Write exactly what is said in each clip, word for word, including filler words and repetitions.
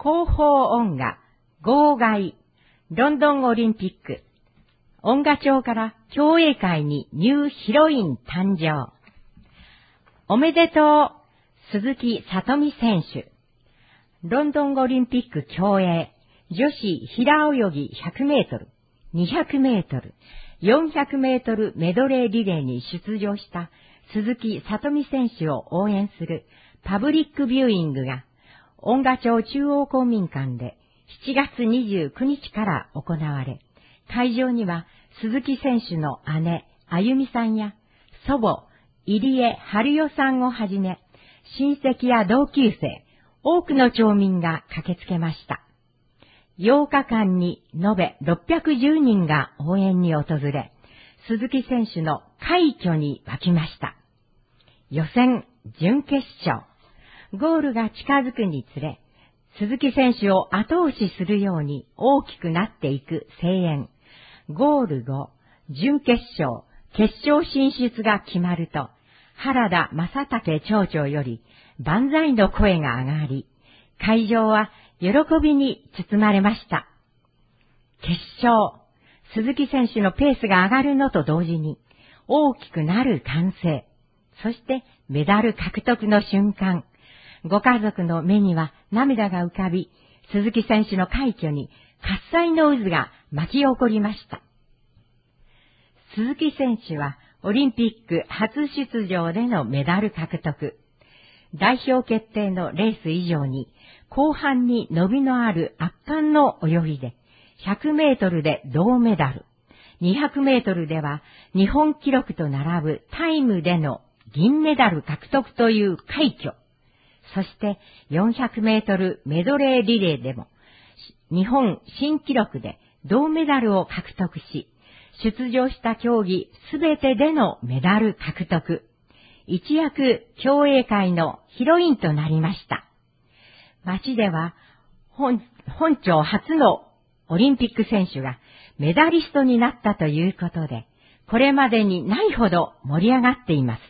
広報音画、号外、ロンドンオリンピック、音画庁から競泳界にニューヒロイン誕生。おめでとう、鈴木聡美選手。ロンドンオリンピック競泳、女子平泳ぎひゃくメートル、にひゃくメートル、よんひゃくメートルメドレーリレーに出場した鈴木聡美選手を応援するパブリックビューイングが音画庁中央公民館でしちがつにじゅうくにちから行われ、会場には鈴木選手の姉、あゆみさんや祖母、入江春代さんをはじめ、親戚や同級生、多くの町民が駆けつけました。ようかかんに延べろっぴゃくじゅうにんが応援に訪れ、鈴木選手の快挙に沸きました。予選、準決勝、ゴールが近づくにつれ、鈴木選手を後押しするように大きくなっていく声援。ゴール後、準決勝、決勝進出が決まると、原田正武町長より万歳の声が上がり、会場は喜びに包まれました。決勝、鈴木選手のペースが上がるのと同時に、大きくなる歓声、そしてメダル獲得の瞬間、ご家族の目には涙が浮かび、鈴木選手の快挙に喝采の渦が巻き起こりました。鈴木選手はオリンピック初出場でのメダル獲得。代表決定のレース以上に後半に伸びのある圧巻の泳ぎでひゃくメートルで銅メダル、にひゃくメートルでは日本記録と並ぶタイムでの銀メダル獲得という快挙。そしてよんひゃくメートルメドレーリレーでも日本新記録で銅メダルを獲得し、出場した競技すべてでのメダル獲得。一躍競泳界のヒロインとなりました。街では 本, 本庁初のオリンピック選手がメダリストになったということで、これまでにないほど盛り上がっています。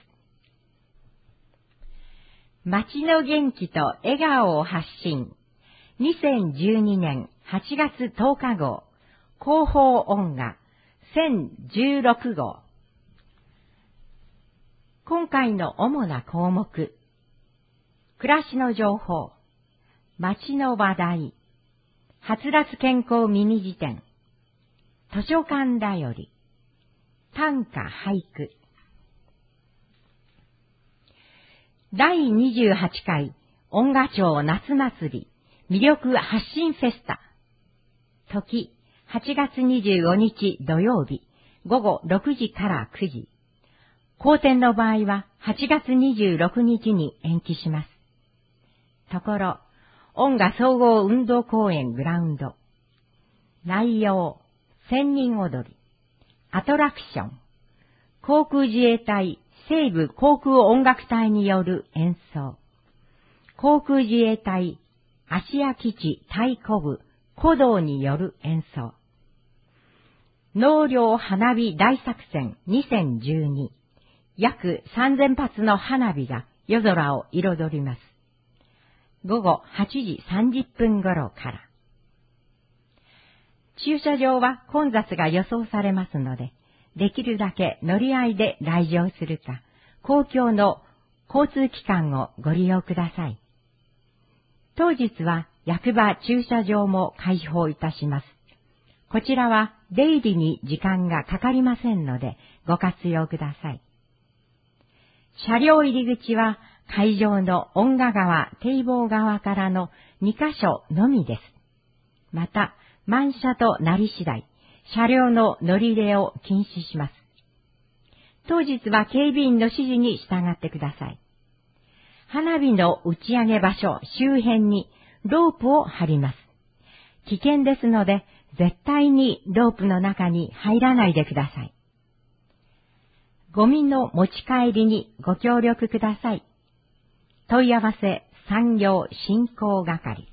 街の元気と笑顔を発信。にせんじゅうにねんはちがつとおか号、広報音画せんじゅうろく号。今回の主な項目。暮らしの情報、街の話題、はつらつ健康ミニ辞典、図書館だより、短歌俳句。だいにじゅうはちかい音画庁夏祭り魅力発信フェスタ。時、はちがつにじゅうごにち土曜日、ごごろくじからくじ。後転の場合ははちがつにじゅうろくにちに延期します。ところ、音画総合運動公園グラウンド。内容、千人踊り、アトラクション、航空自衛隊西部航空音楽隊による演奏、航空自衛隊芦屋基地太鼓部鼓動による演奏、納涼花火大作戦にせんじゅうに、約さんぜんぱつの花火が夜空を彩ります。ごごはちじさんじゅっぷん頃から。駐車場は混雑が予想されますので、できるだけ乗り合いで来場するか、公共の交通機関をご利用ください。当日は役場駐車場も開放いたします。こちらは出入りに時間がかかりませんので、ご活用ください。車両入り口は会場の音画側、堤防側からのにかしょのみです。また、満車となり次第、車両の乗り入れを禁止します。当日は警備員の指示に従ってください。花火の打ち上げ場所周辺にロープを張ります。危険ですので、絶対にロープの中に入らないでください。ゴミの持ち帰りにご協力ください。問い合わせ産業振興係。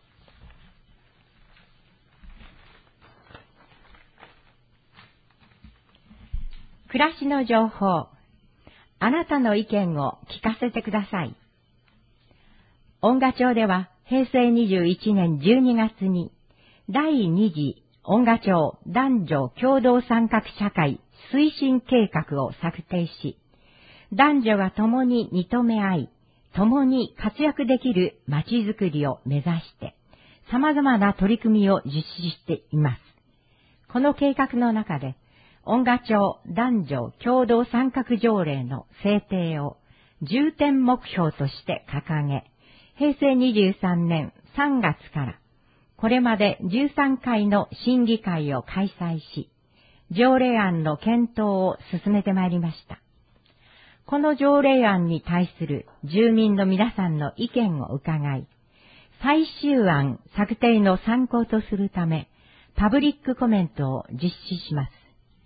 暮らしの情報。あなたの意見を聞かせてください。音画庁ではへいせいにじゅういちねんじゅうにがつに第二次恩賀町男女共同参画社会推進計画を策定し、男女が共に認め合い、共に活躍できるまちづくりを目指して、様々な取り組みを実施しています。この計画の中で、恩賀町男女共同参画条例の制定を重点目標として掲げ、へいせいにじゅうさんねんさんがつからこれまでじゅうさんかいの審議会を開催し、条例案の検討を進めてまいりました。この条例案に対する住民の皆さんの意見を伺い、最終案策定の参考とするため、パブリックコメントを実施します。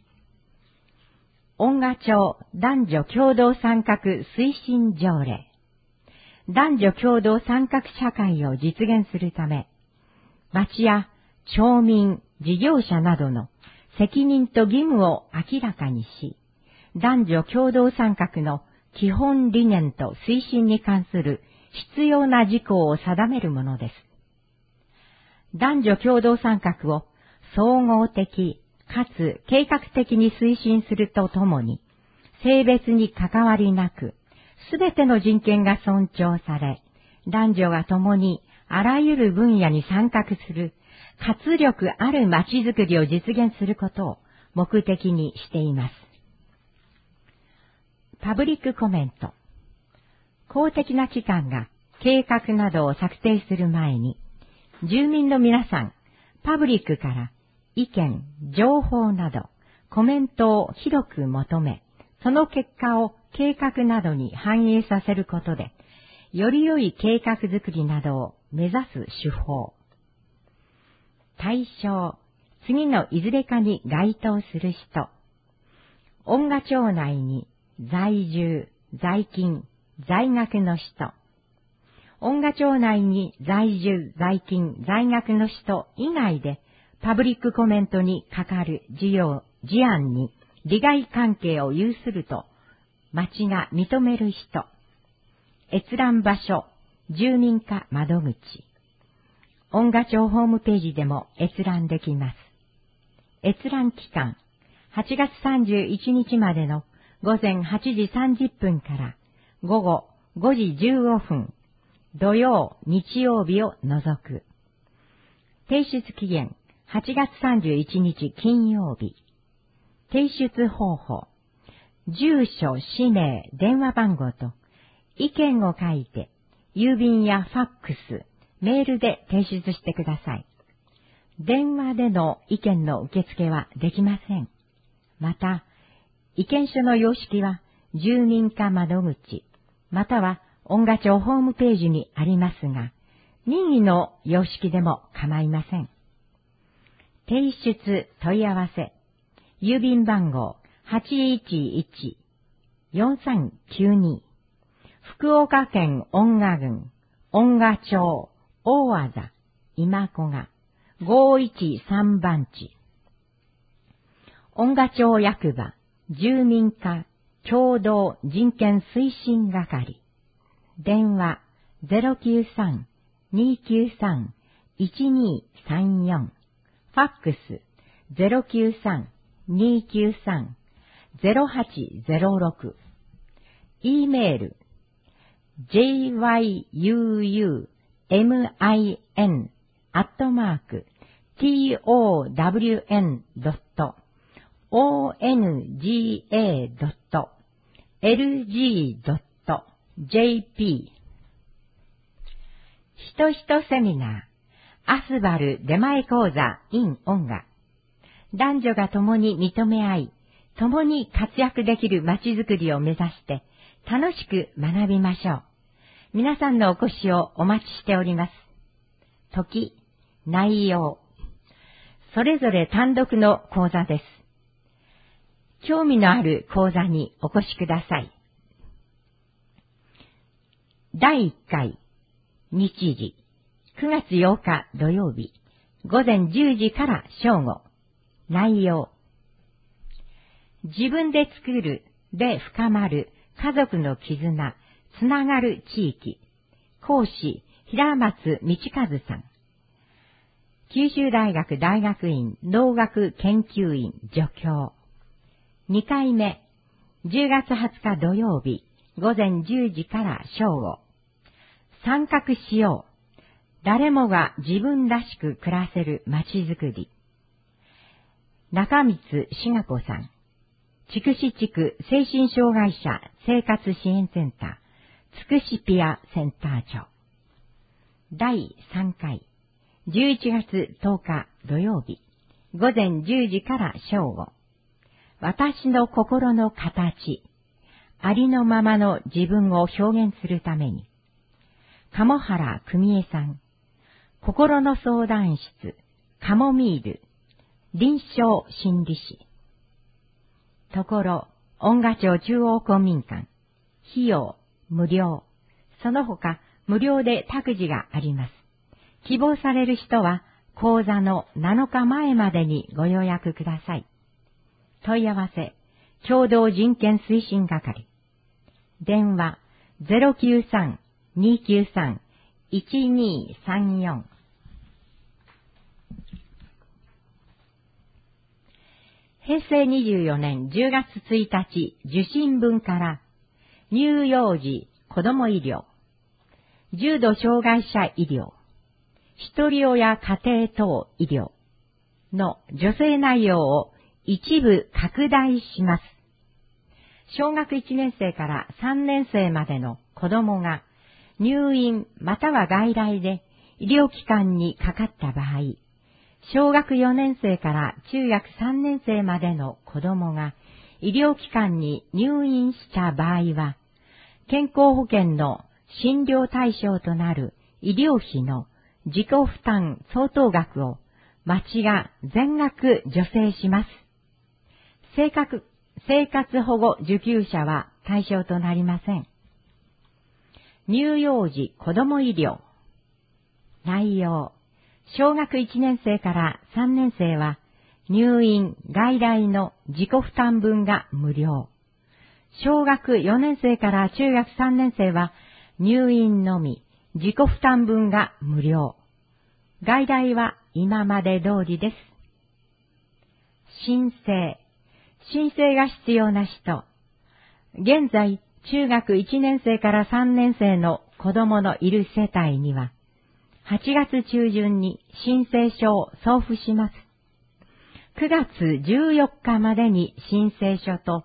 恩賀町男女共同参画推進条例。男女共同参画社会を実現するため、町や町民、事業者などの責任と義務を明らかにし、男女共同参画の基本理念と推進に関する必要な事項を定めるものです。男女共同参画を総合的かつ計画的に推進するとともに、性別に関わりなく、すべての人権が尊重され、男女が共にあらゆる分野に参画する活力あるまちづくりを実現することを目的にしています。パブリックコメント。公的な機関が計画などを策定する前に、住民の皆さん、パブリックから意見、情報など、コメントを広く求め、その結果を計画などに反映させることで、より良い計画づくりなどを目指す手法。対象、次のいずれかに該当する人。恩賀町内に在住、在勤、在学の人。恩賀町内に在住、在勤、在学の人以外で、パブリックコメントにかかる事業、事案に利害関係を有すると、町が認める人。閲覧場所、住民課窓口。恩賀町ホームページでも閲覧できます。閲覧期間、はちがつさんじゅういちにちまでのごぜんはちじさんじゅっぷんからごごごじじゅうごふん、土曜、日曜日を除く。提出期限、はちがつさんじゅういちにち金曜日。提出方法、住所、氏名、電話番号と意見を書いて、郵便やファックス、メールで提出してください。電話での意見の受付はできません。また、意見書の様式は住民課窓口、または恩賀町ホームページにありますが、任意の様式でも構いません。提出問い合わせ、郵便番号 はちいちいちよんさんきゅうに、福岡県恩賀郡、恩賀町、大和田、今古賀、ごいちさんばんち。恩賀町役場、住民課、共同人権推進係。電話 ゼロきゅうさん にきゅうさん いちにさんよん。ファックス ゼロきゅうさん にきゅうさん ゼロはちゼロろく。E メール ジェイワイユーユーエムアイエヌ アットマーク ティーオーダブリューエヌ ドット オーエヌジーエー ドット エルジー ドット ジェーピー。 ひとひとセミナー、アスバル出前講座 in 恩賀。男女が共に認め合い、共に活躍できるまちづくりを目指して楽しく学びましょう。皆さんのお越しをお待ちしております。時、内容、それぞれ単独の講座です。興味のある講座にお越しください。だいいっかい、日時、くがつようか土曜日、ごぜんじゅうじから正午。内容、自分で作るで深まる家族の絆、つながる地域。講師、 平松道和さん。九州大学大学院農学研究員助教。にかいめ、じゅうがつはつか土曜日、午前じゅうじから正午。参画しよう。誰もが自分らしく暮らせるまちづくり。中光志賀子さん。筑紫地区精神障害者生活支援センター、つくしピアセンター長。だいさんかい、じゅういちがつとおか土曜日、午前じゅうじから正午。私の心の形、ありのままの自分を表現するために。鴨原久美恵さん。心の相談室、カモミール、臨床心理士。ところ、恩賀町中央公民館。費用、無料。その他、無料で託児があります。希望される人は、講座のなのかまえまでにご予約ください。問い合わせ、共同人権推進係。電話、ゼロきゅうさん にきゅうさん いちにさんよん。へいせいにじゅうよねんじゅうがつついたち受信分から、乳幼児子ども医療、重度障害者医療、一人親家庭等医療の助成内容を一部拡大します。小学いちねんせいからさんねんせいまでの子どもが入院または外来で医療機関にかかった場合、小学よねんせいから中学さんねんせいまでの子どもが医療機関に入院した場合は、健康保険の診療対象となる医療費の自己負担相当額を町が全額助成します。生活、生活保護受給者は対象となりません。乳幼児子ども医療。内容。小学いちねんせいからさんねんせいは入院外来の自己負担分が無料。小学よねんせいから中学さんねんせいは入院のみ自己負担分が無料。外来は今まで通りです。申請。申請が必要な人。現在、中学いちねんせいからさんねんせいの子供のいる世帯には、はちがつちゅうじゅんに申請書を送付します。くがつじゅうよっかまでに申請書と、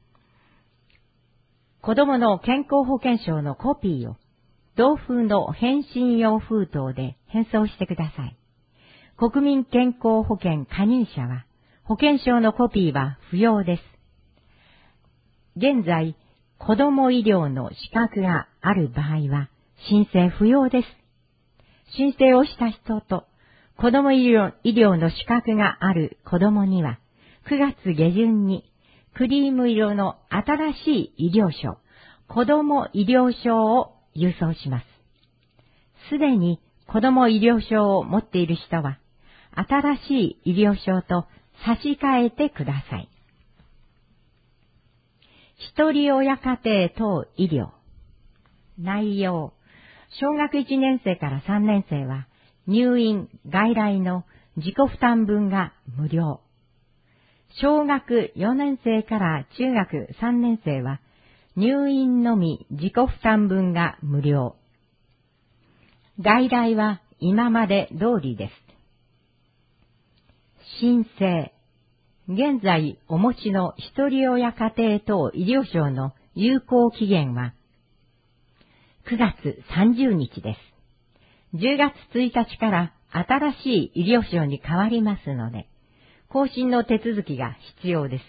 子供の健康保険証のコピーを、同封の返信用封筒で返送してください。国民健康保険加入者は、保険証のコピーは不要です。現在、子供医療の資格がある場合は、申請不要です。申請をした人と、子供医療、医療の資格がある子供には、くがつげじゅんに、クリーム色の新しい医療証、子供医療証を郵送します。すでに子供医療証を持っている人は、新しい医療証と差し替えてください。一人親家庭等医療。内容。小学いちねんせいからさんねんせいは入院外来の自己負担分が無料。小学よねんせいから中学さんねんせいは入院のみ自己負担分が無料。外来は今まで通りです。申請。現在お持ちの一人親家庭等医療証の有効期限はくがつさんじゅうにちです。じゅうがつついたちから新しい医療証に変わりますので、更新の手続きが必要です。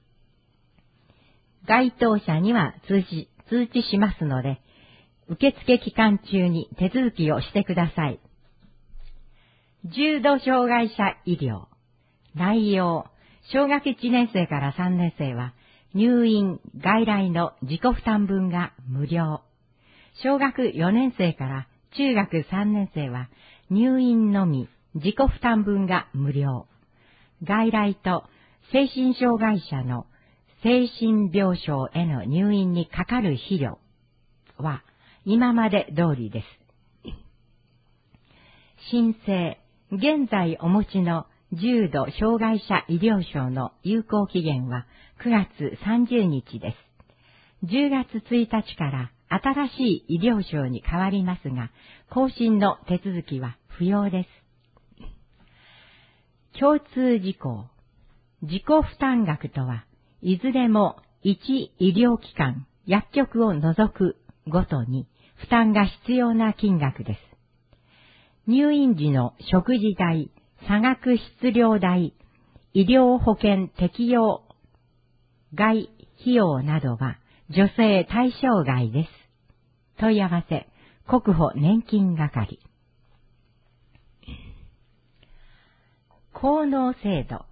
該当者には通知、通知しますので、受付期間中に手続きをしてください。重度障害者医療。内容。小学いちねんせいからさんねんせいは入院外来の自己負担分が無料。小学よねんせいから中学さんねんせいは入院のみ自己負担分が無料。外来と精神障害者の精神病床への入院にかかる費用は今まで通りです。 申請、現在お持ちの重度障害者医療証の有効期限はくがつさんじゅうにちです。じゅうがつついたちから新しい医療証に変わりますが、更新の手続きは不要です。共通事項。自己負担額とは、いずれもいち医療機関、薬局を除くごとに負担が必要な金額です。入院時の食事代、差額質料代、医療保険適用外費用などは助成対象外です。問い合わせ、国保年金係。効能制度。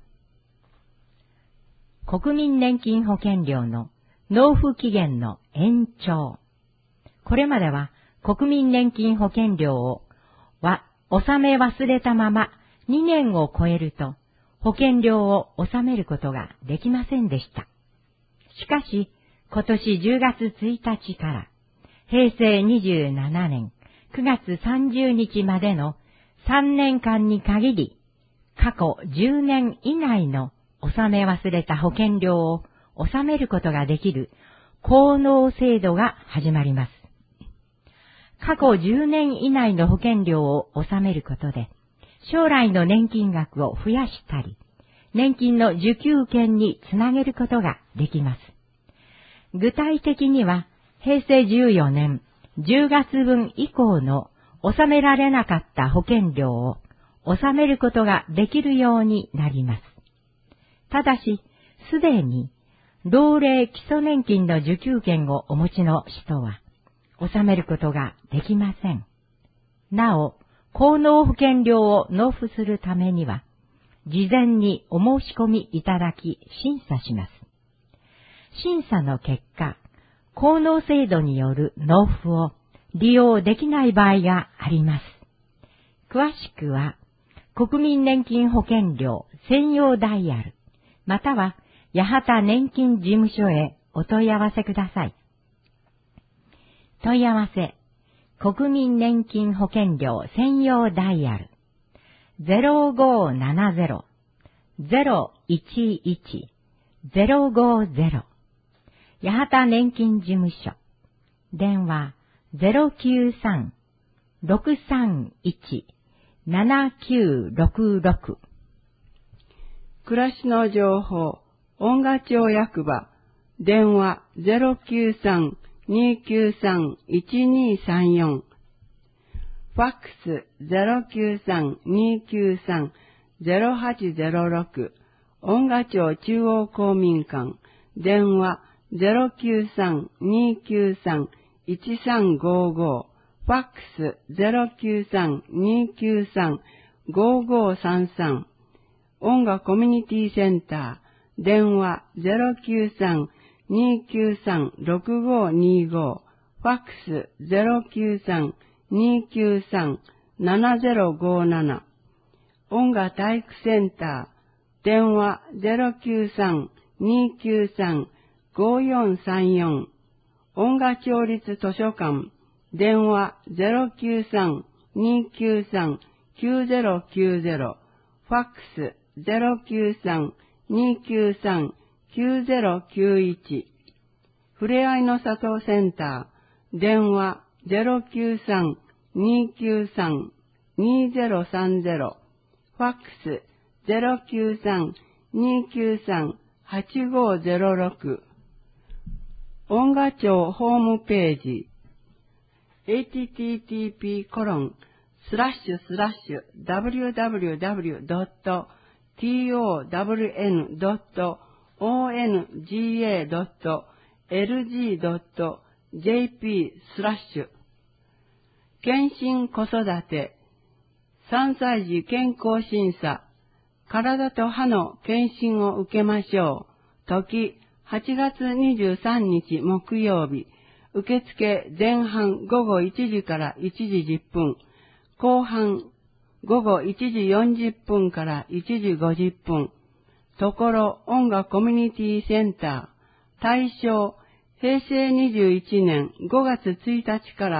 国民年金保険料の納付期限の延長。これまでは国民年金保険料をは納め忘れたままにねんを超えると保険料を納めることができませんでした。しかし、今年じゅうがつついたちからへいせいにじゅうななねんくがつさんじゅうにちまでのさんねんかんに限り、過去じゅうねん以内の納め忘れた保険料を納めることができる効能制度が始まります。過去じゅうねん以内の保険料を納めることで、将来の年金額を増やしたり、年金の受給権につなげることができます。具体的には、へいせいじゅうよねんじゅうがつぶん以降の納められなかった保険料を納めることができるようになります。ただし、すでに、老齢基礎年金の受給権をお持ちの人は、納めることができません。なお、効能保険料を納付するためには、事前にお申し込みいただき、審査します。審査の結果、効能制度による納付を利用できない場合があります。詳しくは、国民年金保険料専用ダイヤル、または八幡年金事務所へお問い合わせください。問い合わせ、国民年金保険料専用ダイヤル ゼロごーななゼロ ゼロいちいち ゼロごゼロ 八幡年金事務所電話 ゼロきゅうさん ろくさんいち ななきゅうろくろく暮らしの情報、音賀町役場、電話 ゼロきゅうさん にきゅうさん いちにさんよん、ファックス ゼロきゅうさん にきゅうさん ゼロはちゼロろく、音賀町中央公民館、電話 ゼロきゅうさん にきゅうさん いちさんごご、ファックス ゼロきゅうさん にきゅうさん ごごさんさん、音楽コミュニティセンター、電話 ゼロきゅうさん にきゅうさん ろくごにご、ファックス ゼロきゅうさん にきゅうさん ななゼロごなな、音楽体育センター、電話 ゼロきゅうさん にきゅうさん ごよんさんよん、音楽町立図書館、電話 ゼロきゅうさん にきゅうさん きゅうゼロきゅうゼロ、ファックス ゼロきゅうさん にきゅうさん きゅうゼロきゅういち、ふれあいの里センター、電話 ゼロきゅうさん にきゅうさん にゼロさんゼロ、ファックス ゼロきゅうさん にきゅうさん はちごゼロろく、音賀町ホームページ、エイチティーティーピーコロンスラッシュスラッシュダブリューダブリューダブリュードットトワンドットオーエヌジーエードットエルジードットジェーピー スラッシュ検診子育てさんさい児健康審査体と歯の検診を受けましょう。時はちがつにじゅうさんにち木曜日、受付前半午後いちじからいちじじゅっぷん、後半午後いちじよんじゅっぷんからいちじごじゅっぷん、ところ音楽コミュニティセンター、対象、へいせいにじゅういちねんごがつついたちから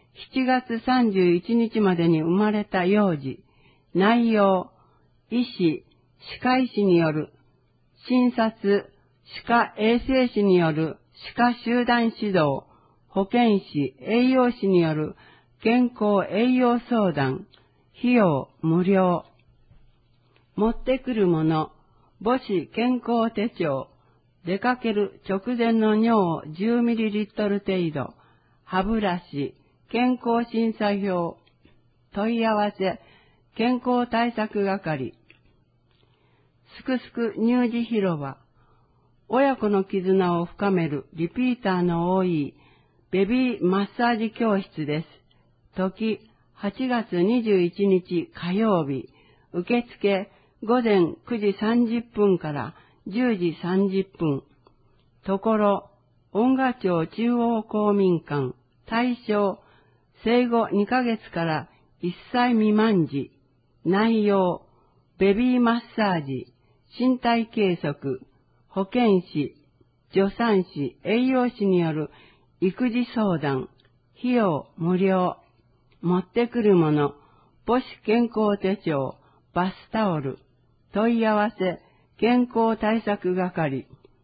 しちがつさんじゅういちにちまでに生まれた幼児、内容、医師、歯科医師による診察、歯科衛生士による歯科集団指導、保健師、栄養士による健康栄養相談、費用無料。持ってくるもの、母子健康手帳、出かける直前の尿 じゅうミリリットル 程度、歯ブラシ、健康審査表、問い合わせ、健康対策係。すくすく乳児広場、親子の絆を深めるリピーターの多いベビーマッサージ教室です。時、はちがつにじゅういちにち火曜日、受付ごぜんくじさんじゅっぷんからじゅうじさんじゅっぷん。ところ、恩賀町中央公民館、対象、生後にかげつからいっさい未満児、内容、ベビーマッサージ、身体計測、保健師、助産師、栄養士による育児相談、費用無料。持ってくるもの、母子健康手帳、バスタオル、問い合わせ、健康対策係。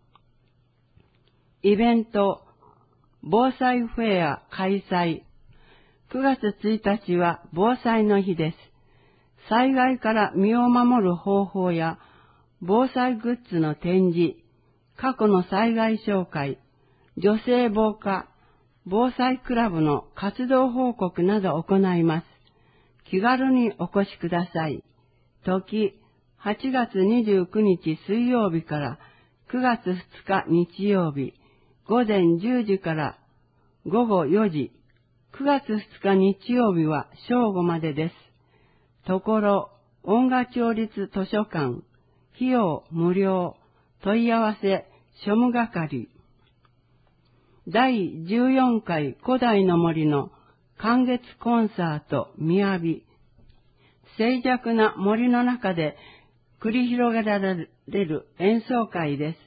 イベント、防災フェア開催。くがつついたちは防災の日です。災害から身を守る方法や、防災グッズの展示、過去の災害紹介、女性防火、防災クラブの活動報告などを行います。気軽にお越しください。時、はちがつにじゅうくにち水曜日からくがつふつか日曜日、ごぜんじゅうじからごごよじ、くがつふつか日曜日は正午までです。ところ、恩賀町立図書館、費用無料、問い合わせ、庶務係。だいじゅうよんかい古代の森の寒月コンサート雅。静寂な森の中で繰り広げられる演奏会です。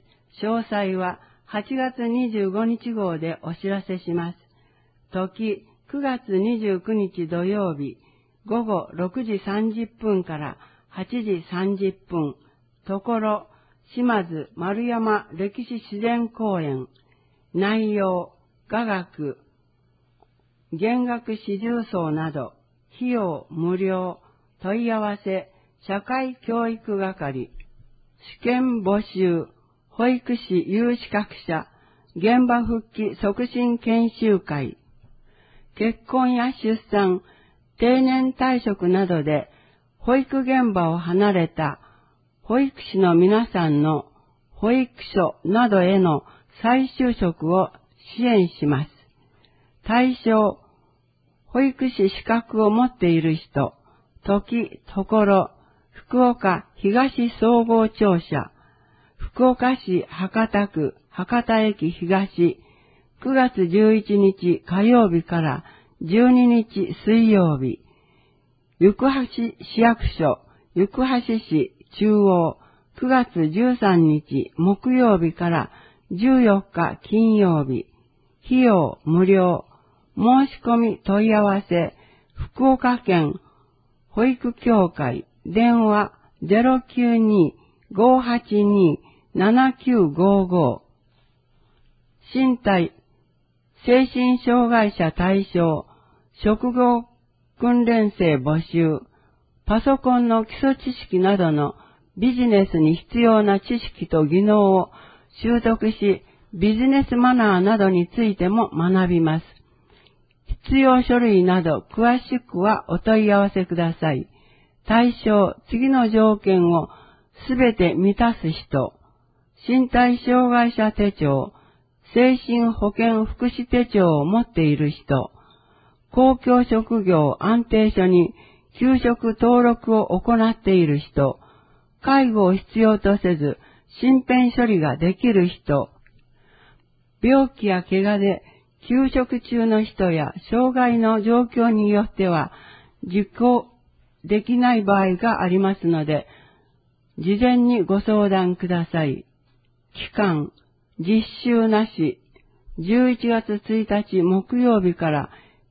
詳細ははちがつにじゅうごにち号でお知らせします。時、くがつにじゅうくにち土曜日、ごごろくじさんじゅっぷんからはちじさんじゅっぷん。ところ、島津丸山歴史自然公園。内容、雅楽、弦楽四重奏など、費用無料、問い合わせ、社会教育係。試験募集、保育士有資格者、現場復帰促進研修会。結婚や出産、定年退職などで、保育現場を離れた保育士の皆さんの保育所などへの再就職を支援します。対象、保育士資格を持っている人、時、ところ、福岡東総合庁舎、福岡市博多区博多駅東、くがつじゅういちにち火曜日からじゅうににち水曜日、行橋市役所、行橋市中央、くがつじゅうさんにち木曜日からじゅうよっか金曜日、費用無料、申し込み問い合わせ、福岡県保育協会、電話 ゼロきゅうに ごはちに ななきゅうごご。身体、精神障害者対象、職業訓練生募集、パソコンの基礎知識などのビジネスに必要な知識と技能を習得し、ビジネスマナーなどについても学びます。必要書類など詳しくはお問い合わせください。対象、次の条件をすべて満たす人、身体障害者手帳、精神保健福祉手帳を持っている人、公共職業安定所に休職登録を行っている人、介護を必要とせず身辺処理ができる人、病気や怪我で休職中の人や障害の状況によっては実行できない場合がありますので、事前にご相談ください。期間、実習なし、じゅういちがつついたち木曜日から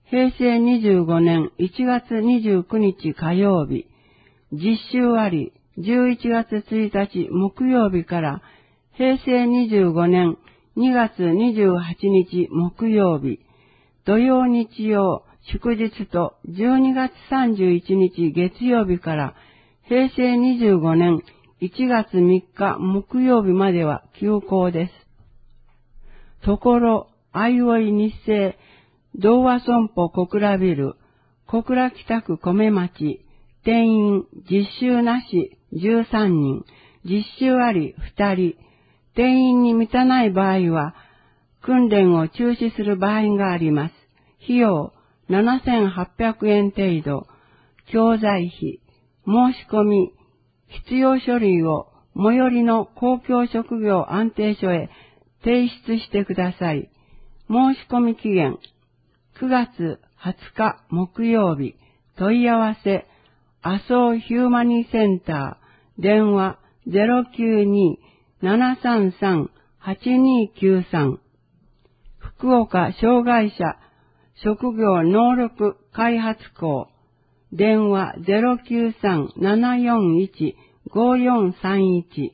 へいせいにじゅうごねんいちがつにじゅうくにち火曜日、実習ありじゅういちがつついたち木曜日からへいせいにじゅうごねんにがつにじゅうはちにち木曜日、土曜日曜祝日とじゅうにがつさんじゅういちにち月曜日からへいせいにじゅうごねんいちがつみっか木曜日までは休校です。ところ、あいおい日生、同和損保小倉ビル、小倉北区米町、定員実習なしじゅうさんにん、実習ありふたり、定員に満たない場合は、訓練を中止する場合があります。費用ななせんはっぴゃくえん程度、教材費、申し込み、必要書類を最寄りの公共職業安定所へ提出してください。申し込み期限、くがつはつか木曜日、問い合わせ、麻生ヒューマニセンター、電話 ゼロきゅうに ななさんさん はちにきゅうさん、福岡障害者職業能力開発校、電話 ゼロきゅうさん ななよんいち ごよんさんいち、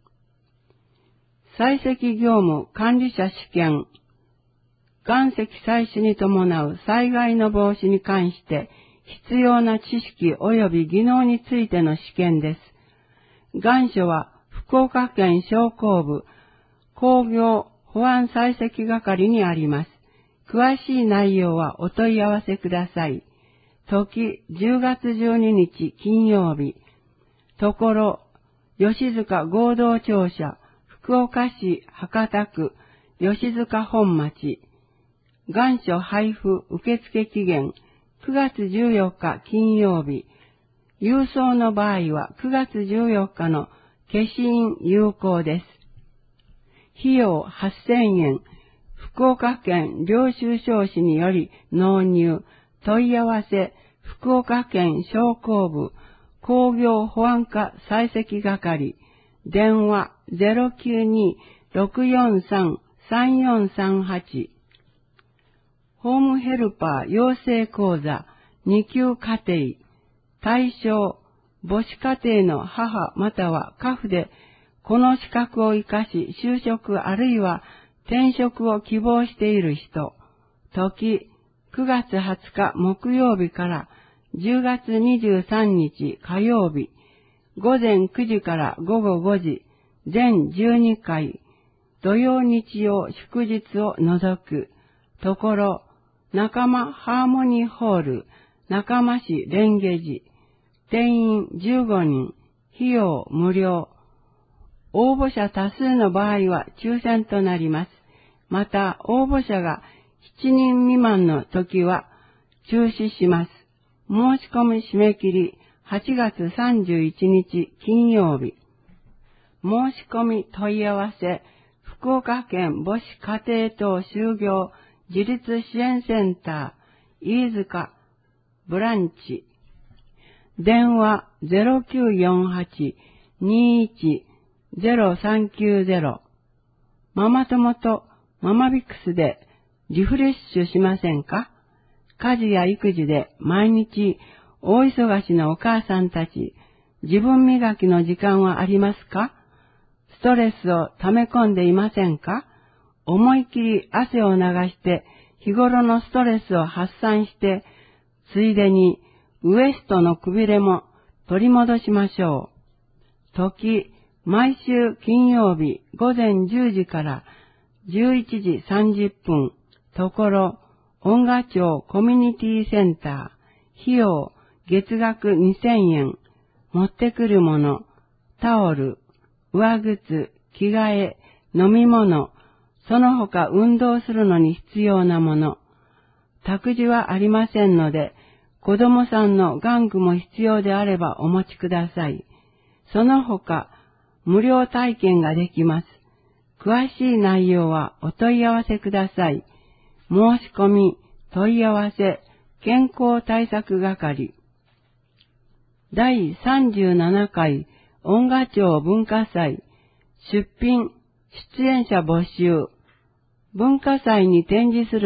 採石業務管理者試験、岩石採取に伴う災害の防止に関して必要な知識及び技能についての試験です。願書は福岡県商工部工業保安採石係にあります。詳しい内容はお問い合わせください。時じゅうがつじゅうににち金曜日。ところ、吉塚合同庁舎、福岡市博多区、吉塚本町。願書配布受付期限、くがつじゅうよっか金曜日。郵送の場合はくがつじゅうよっかの消印有効です。費用はっせんえん。福岡県領収書士により納入。問い合わせ、福岡県商工部工業保安課採石係。電話 ゼロきゅうに ろくよんさん さんよんさんはち。ホームヘルパー養成講座に級課程。対象、母子家庭の母または家父で、この資格を活かし就職あるいは転職を希望している人。時、くがつはつか木曜日からじゅうがつにじゅうさんにち火曜日。午前くじから午後ごじ、全じゅうにかい。土曜日曜祝日を除く。ところ、仲間ハーモニーホール、仲間市蓮華寺。定員じゅうごにん。費用無料。応募者多数の場合は抽選となります。また、応募者がしちにん未満の時は中止します。申し込み締め切りはちがつさんじゅういちにち金曜日。申し込み問い合わせ、福岡県母子家庭等就業自立支援センター、飯塚ブランチ。電話 ゼロきゅうよんはち にいち ゼロさんきゅうゼロ。ママ友とママビックスでリフレッシュしませんか？家事や育児で毎日大忙しのお母さんたち、自分磨きの時間はありますか？ストレスを溜め込んでいませんか？思い切り汗を流して日頃のストレスを発散して、ついでにウエストのくびれも取り戻しましょう。時、毎週金曜日午前じゅうじからじゅういちじさんじゅっぷん。ところ、音楽町コミュニティセンター。費用、月額にせんえん。持ってくるもの、タオル、上靴、着替え、飲み物、その他運動するのに必要なもの。託児はありませんので、子供さんの玩具も必要であればお持ちください。その他、無料体験ができます。詳しい内容はお問い合わせください。申し込み、問い合わせ、健康対策係。だいさんじゅうななかい音楽町文化祭、出品、出演者募集。文化祭に展示する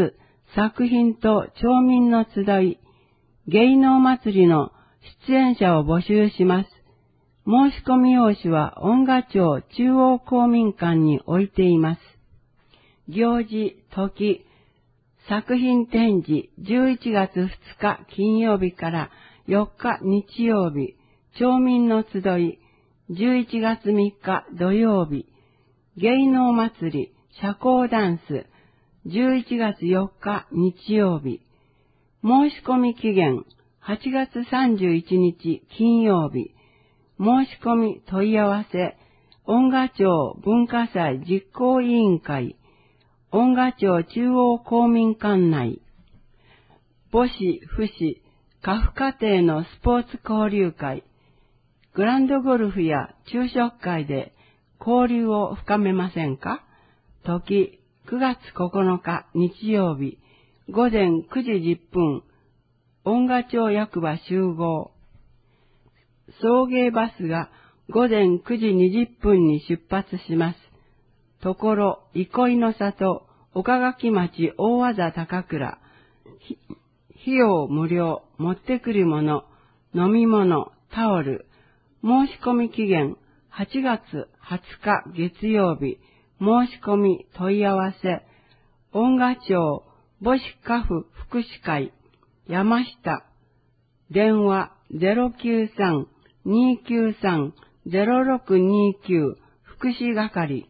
作品と町民の集い、芸能祭りの出演者を募集します。申し込み用紙は音賀町中央公民館に置いています。行事、時、作品展示じゅういちがつふつか金曜日からよっか日曜日、町民の集いじゅういちがつみっか土曜日、芸能祭り、社交ダンスじゅういちがつよっか日曜日、申し込み期限はちがつさんじゅういちにち金曜日、申し込み問い合わせ、音賀町文化祭実行委員会、音賀町中央公民館内、母子、父子、家父家庭のスポーツ交流会、グランドゴルフや昼食会で交流を深めませんか？時、くがつここのか日曜日、ごぜんくじじゅっぷん、音賀町役場集合。送迎バスがごぜんくじにじゅっぷんに出発します。ところ、憩いの里、岡垣町大和田高倉。費用無料、持ってくるもの、飲み物、タオル。申し込み期限はちがつはつか月曜日。申し込み問い合わせ。音賀町母子家父福祉会山下。電話 ゼロきゅうさん にーきゅうさん ゼロろくにーきゅう 福祉係。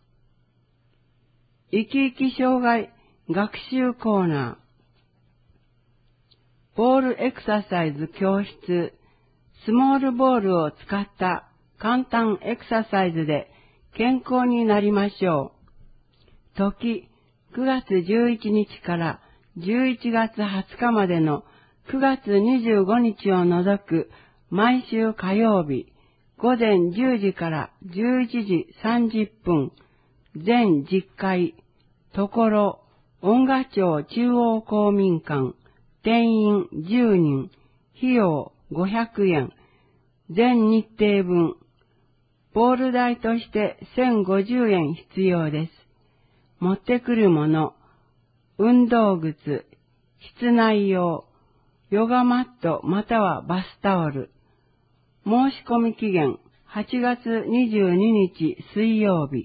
生き生き障害学習コーナー。ボールエクササイズ教室。スモールボールを使った簡単エクササイズで健康になりましょう。時、くがつじゅういちにちからじゅういちがつはつかまでのくがつにじゅうごにちを除く毎週火曜日、ごぜんじゅうじからじゅういちじさんじゅっぷん、全じゅっかい、ところ、音賀町中央公民館、定員じゅうにん、費用ごひゃくえん、全日程分、ボール代としてせんごじゅうえん必要です。持ってくるもの、運動靴、室内用、ヨガマットまたはバスタオル。申し込み期限はちがつにじゅうににち水曜日。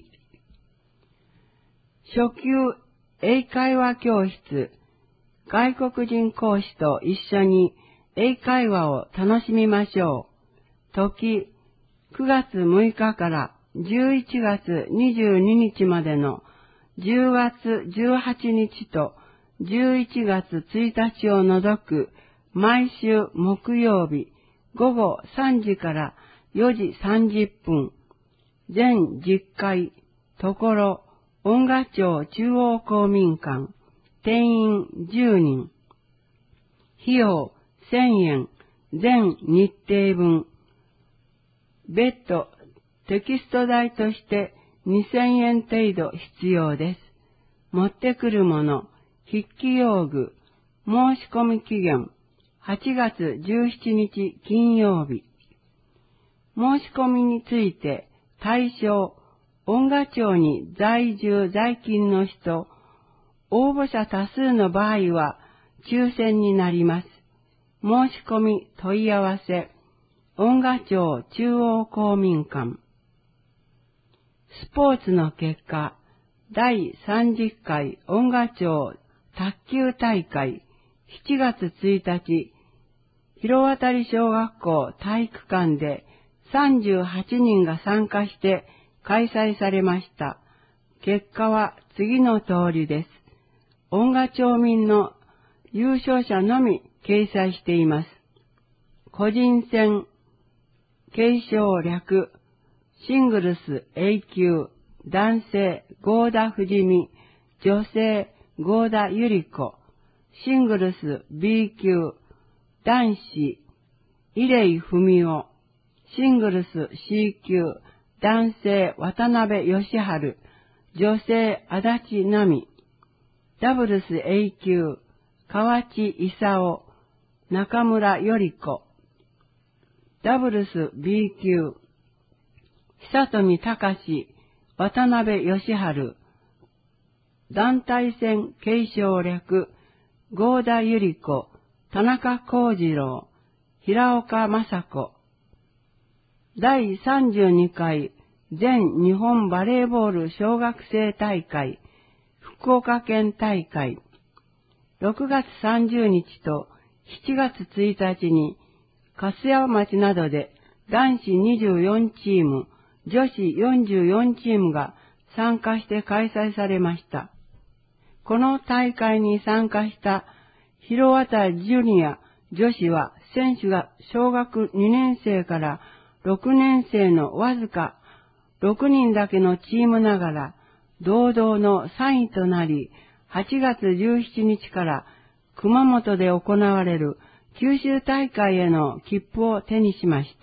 初級英会話教室。外国人講師と一緒に英会話を楽しみましょう。時、くがつむいかからじゅういちがつにじゅうににちまでのじゅうがつじゅうはちにちとじゅういちがつついたちを除く毎週木曜日ごごさんじからよじさんじゅっぷん、全じゅっかい、ところ、音賀町中央公民館、定員じゅうにん、費用せんえん、全日程分、別途テキスト代としてにせんえん程度必要です。持ってくるもの、筆記用具、申し込み期限、はちがつじゅうしちにち金曜日。申し込みについて、対象、音賀町に在住在勤の人、応募者多数の場合は抽選になります。申し込み問い合わせ、音賀町中央公民館。スポーツの結果、だいさんじゅっかい音賀町卓球大会しちがつついたち、広渡小学校体育館でさんじゅうはちにんが参加して開催されました。結果は次の通りです。音賀町民の優勝者のみ掲載しています。個人戦、継承略、シングルス A 級、男性、合田不死身、女性、合田ゆり子、シングルス B 級、男子、伊礼文夫、シングルス C 級、男性、渡辺義治、女性、足立奈美、ダブルス A 級、河内勲、中村頼子、ダブルス B 級、久富隆、渡辺義治、団体戦継承略、 合田由里子、田中幸次郎、平岡雅子。だいさんじゅうにかい全日本バレーボール小学生大会、福岡県大会。ろくがつさんじゅうにちとしちがつついたちに、粕山町などで男子にじゅうよんチーム、女子よんじゅうよんチームが参加して開催されました。この大会に参加した広渡ジュニア女子は選手が小学にねんせいからろくねんせいのわずかろくにんだけのチームながら堂々のさんいとなり、はちがつじゅうしちにちから熊本で行われる九州大会への切符を手にしました。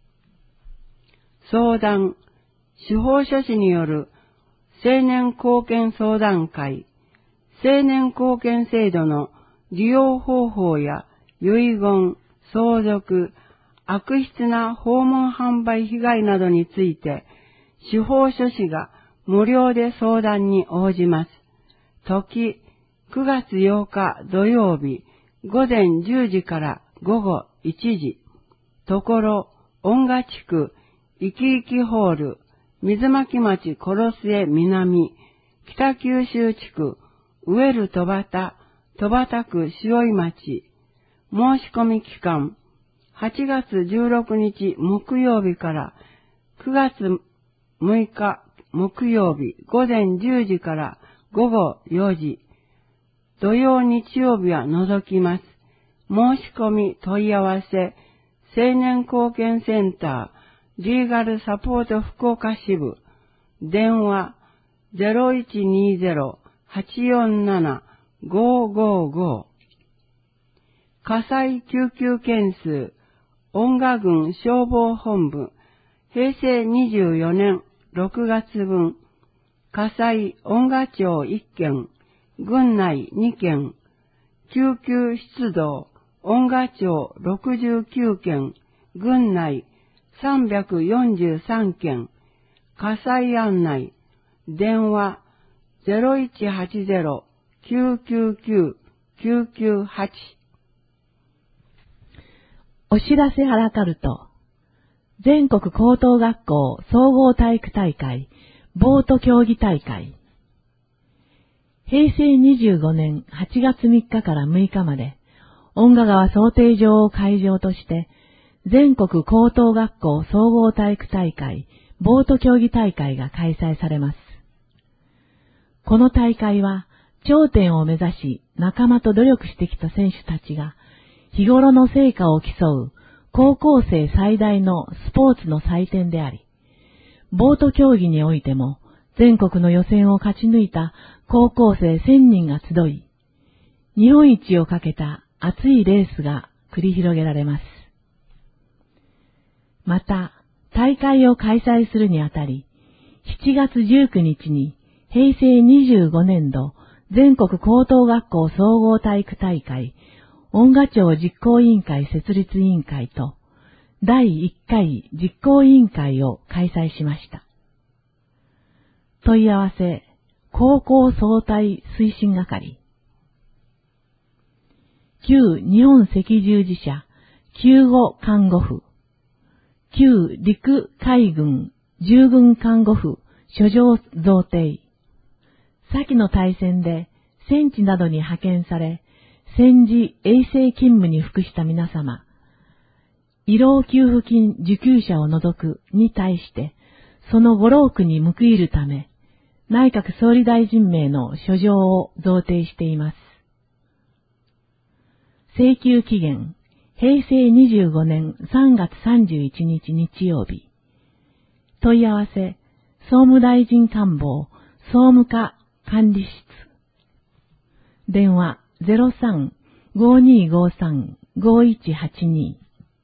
相談、司法書士による青年貢献相談会、青年貢献制度の利用方法や遺言、相続、悪質な訪問販売被害などについて、司法書士が無料で相談に応じます。時、くがつようか土曜日、ごぜんじゅうじからごごいちじ。ところ、恩賀地区、いきいきホール、水巻町殺末南、北九州地区、ウエル戸端、戸端区塩井町。申し込み期間、はちがつじゅうろくにち木曜日からくがつむいか木曜日ごぜんじゅうじからごごよじ。土曜日曜日は除きます。申し込み問い合わせ、青年貢献センター、リーガルサポート福岡支部、電話 ゼロいちにゼロ はちよんなな ごーごーごー。火災救急件数、恩賀郡消防本部、へいせいにじゅうよねんろくがつぶん、火災恩賀町いっけん、郡内にけん、救急出動恩賀町ろくじゅうきゅうけん、郡内さんびゃくよんじゅうさんけん、火災案内、電話 ゼロいちはちゼロ きゅうきゅうきゅう きゅうきゅうはち。 お知らせあらかると、全国高等学校総合体育大会、ボート競技大会。へいせいにじゅうごねんはちがつみっかからむいかまで、恩賀川漕艇場を会場として、全国高等学校総合体育大会、ボート競技大会が開催されます。この大会は、頂点を目指し仲間と努力してきた選手たちが、日頃の成果を競う高校生最大のスポーツの祭典であり、ボート競技においても全国の予選を勝ち抜いた高校生せんにんが集い、日本一をかけた熱いレースが繰り広げられます。また、大会を開催するにあたり、しちがつじゅうくにちにへいせいにじゅうごねんど全国高等学校総合体育大会恩賀町実行委員会設立委員会とだいいっかい実行委員会を開催しました。問い合わせ、高校総体推進係。旧日本赤十字社救護看護婦、旧陸海軍従軍看護婦諸条贈呈。先の大戦で戦地などに派遣され、戦時衛生勤務に服した皆様、医療給付金受給者を除くに対して、そのご労苦に報いるため、内閣総理大臣名の書状を贈呈しています。請求期限、へいせいにじゅうごねんさんがつさんじゅういちにち日曜日。問い合わせ、総務大臣官房、総務課管理室。電話 ゼロさん ごにーごさん ごいちはちに。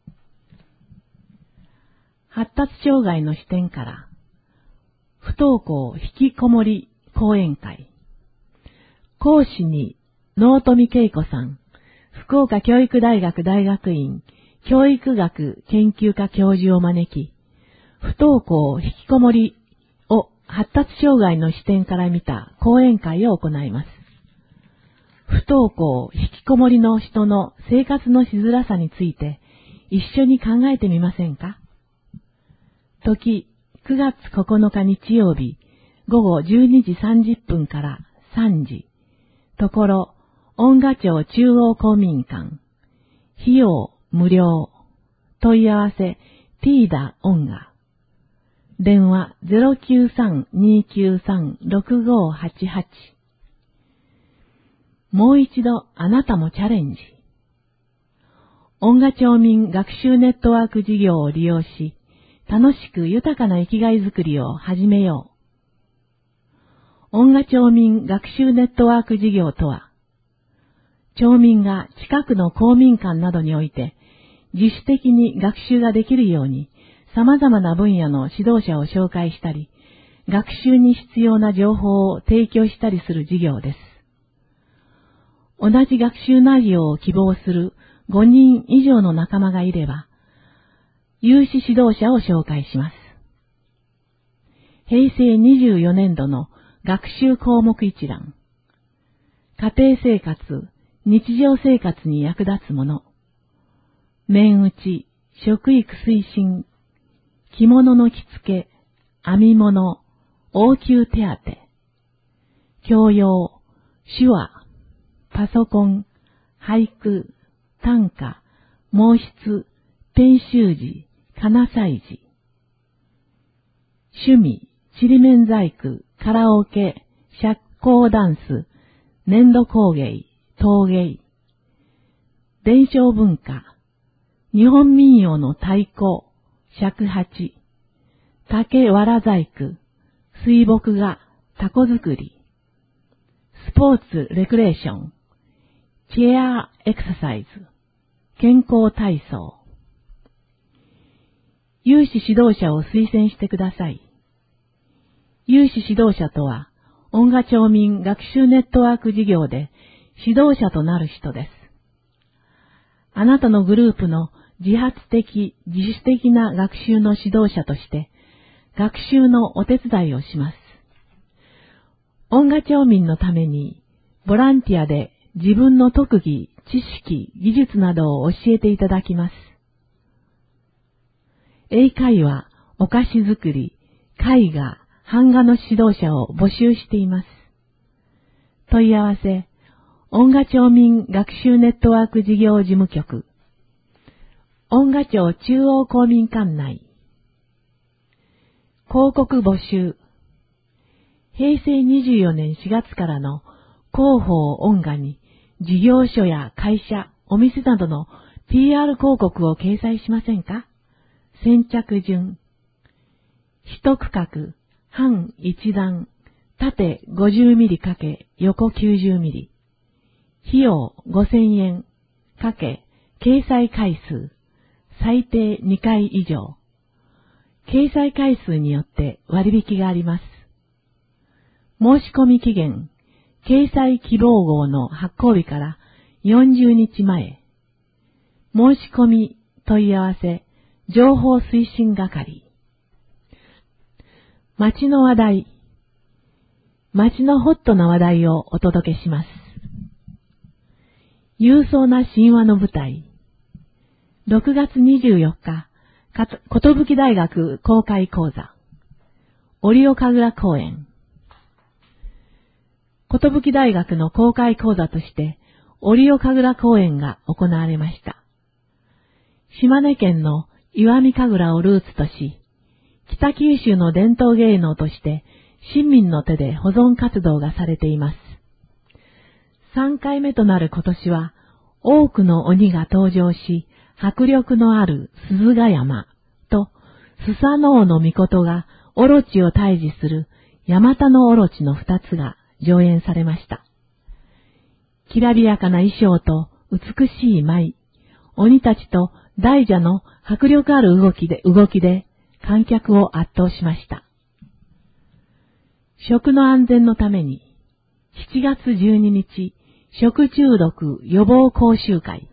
発達障害の視点から、不登校引きこもり講演会。講師に、納富恵子さん、福岡教育大学大学院教育学研究科教授を招き、不登校引きこもりを発達障害の視点から見た講演会を行います。不不登校、引きこもりの人の生活のしづらさについて一緒に考えてみませんか？時、くがつここのか日曜日、ごごじゅうにじさんじゅっぷんからさんじ。ところ、恩賀町中央公民館。費用無料。問い合わせ、ティーダ恩賀。電話 ゼロきゅうさん にきゅうさん ろくごはちはち。もう一度あなたもチャレンジ。恩賀町民学習ネットワーク事業を利用し、楽しく豊かな生きがいづくりを始めよう。恩賀町民学習ネットワーク事業とは、町民が近くの公民館などにおいて自主的に学習ができるように様々な分野の指導者を紹介したり、学習に必要な情報を提供したりする事業です。同じ学習内容を希望するごにん以上の仲間がいれば、有志指導者を紹介します。へいせいにじゅうよねんどの学習項目一覧。家庭生活、日常生活に役立つもの。面打ち、食育推進、着物の着付け、編み物、応急手当、教養、手話、パソコン、俳句、短歌、毛筆、編集時、仮名祭事。趣味、ちりめん細工、カラオケ、社交ダンス、粘土工芸、陶芸。伝承文化、日本民謡の太鼓、尺八、竹藁細工、水墨画、タコ作り。スポーツレクレーション、チェアエクササイズ、健康体操。有志指導者を推薦してください。有志指導者とは、恩賀町民学習ネットワーク事業で指導者となる人です。あなたのグループの自発的、自主的な学習の指導者として、学習のお手伝いをします。恩賀町民のために、ボランティアで自分の特技、知識、技術などを教えていただきます。英会話、お菓子作り、絵画、版画の指導者を募集しています。問い合わせ、恩賀町民学習ネットワーク事業事務局、恩賀町中央公民館内。広告募集。へいせいにじゅうよねんしがつからの広報恩賀に事業所や会社、お店などの ピーアール 広告を掲載しませんか？先着順。一区画、半一段、縦ごじゅうミリかけ横きゅうじゅうミリ。費用ごせんえんかけ掲載回数、最低にかい以上。掲載回数によって割引があります。申し込み期限、掲載希望号の発行日からよんじゅうにちまえ。申し込み、問い合わせ、情報推進係。街の話題。街のホットな話題をお届けします。勇壮な神話の舞台。ろくがつにじゅうよっか、寿大学公開講座。折岡倉公園。寿大学の公開講座として、折岡倉公園が行われました。島根県の石見神楽をルーツとし、北九州の伝統芸能として、市民の手で保存活動がされています。さんかいめとなる今年は、多くの鬼が登場し、迫力のある鈴ヶ山と、スサノオノミコトがオロチを退治するヤマタノオロチの二つが上演されました。きらびやかな衣装と美しい舞、鬼たちと大蛇の迫力ある動きで、動きで観客を圧倒しました。食の安全のために、しちがつじゅうににち、食中毒予防講習会。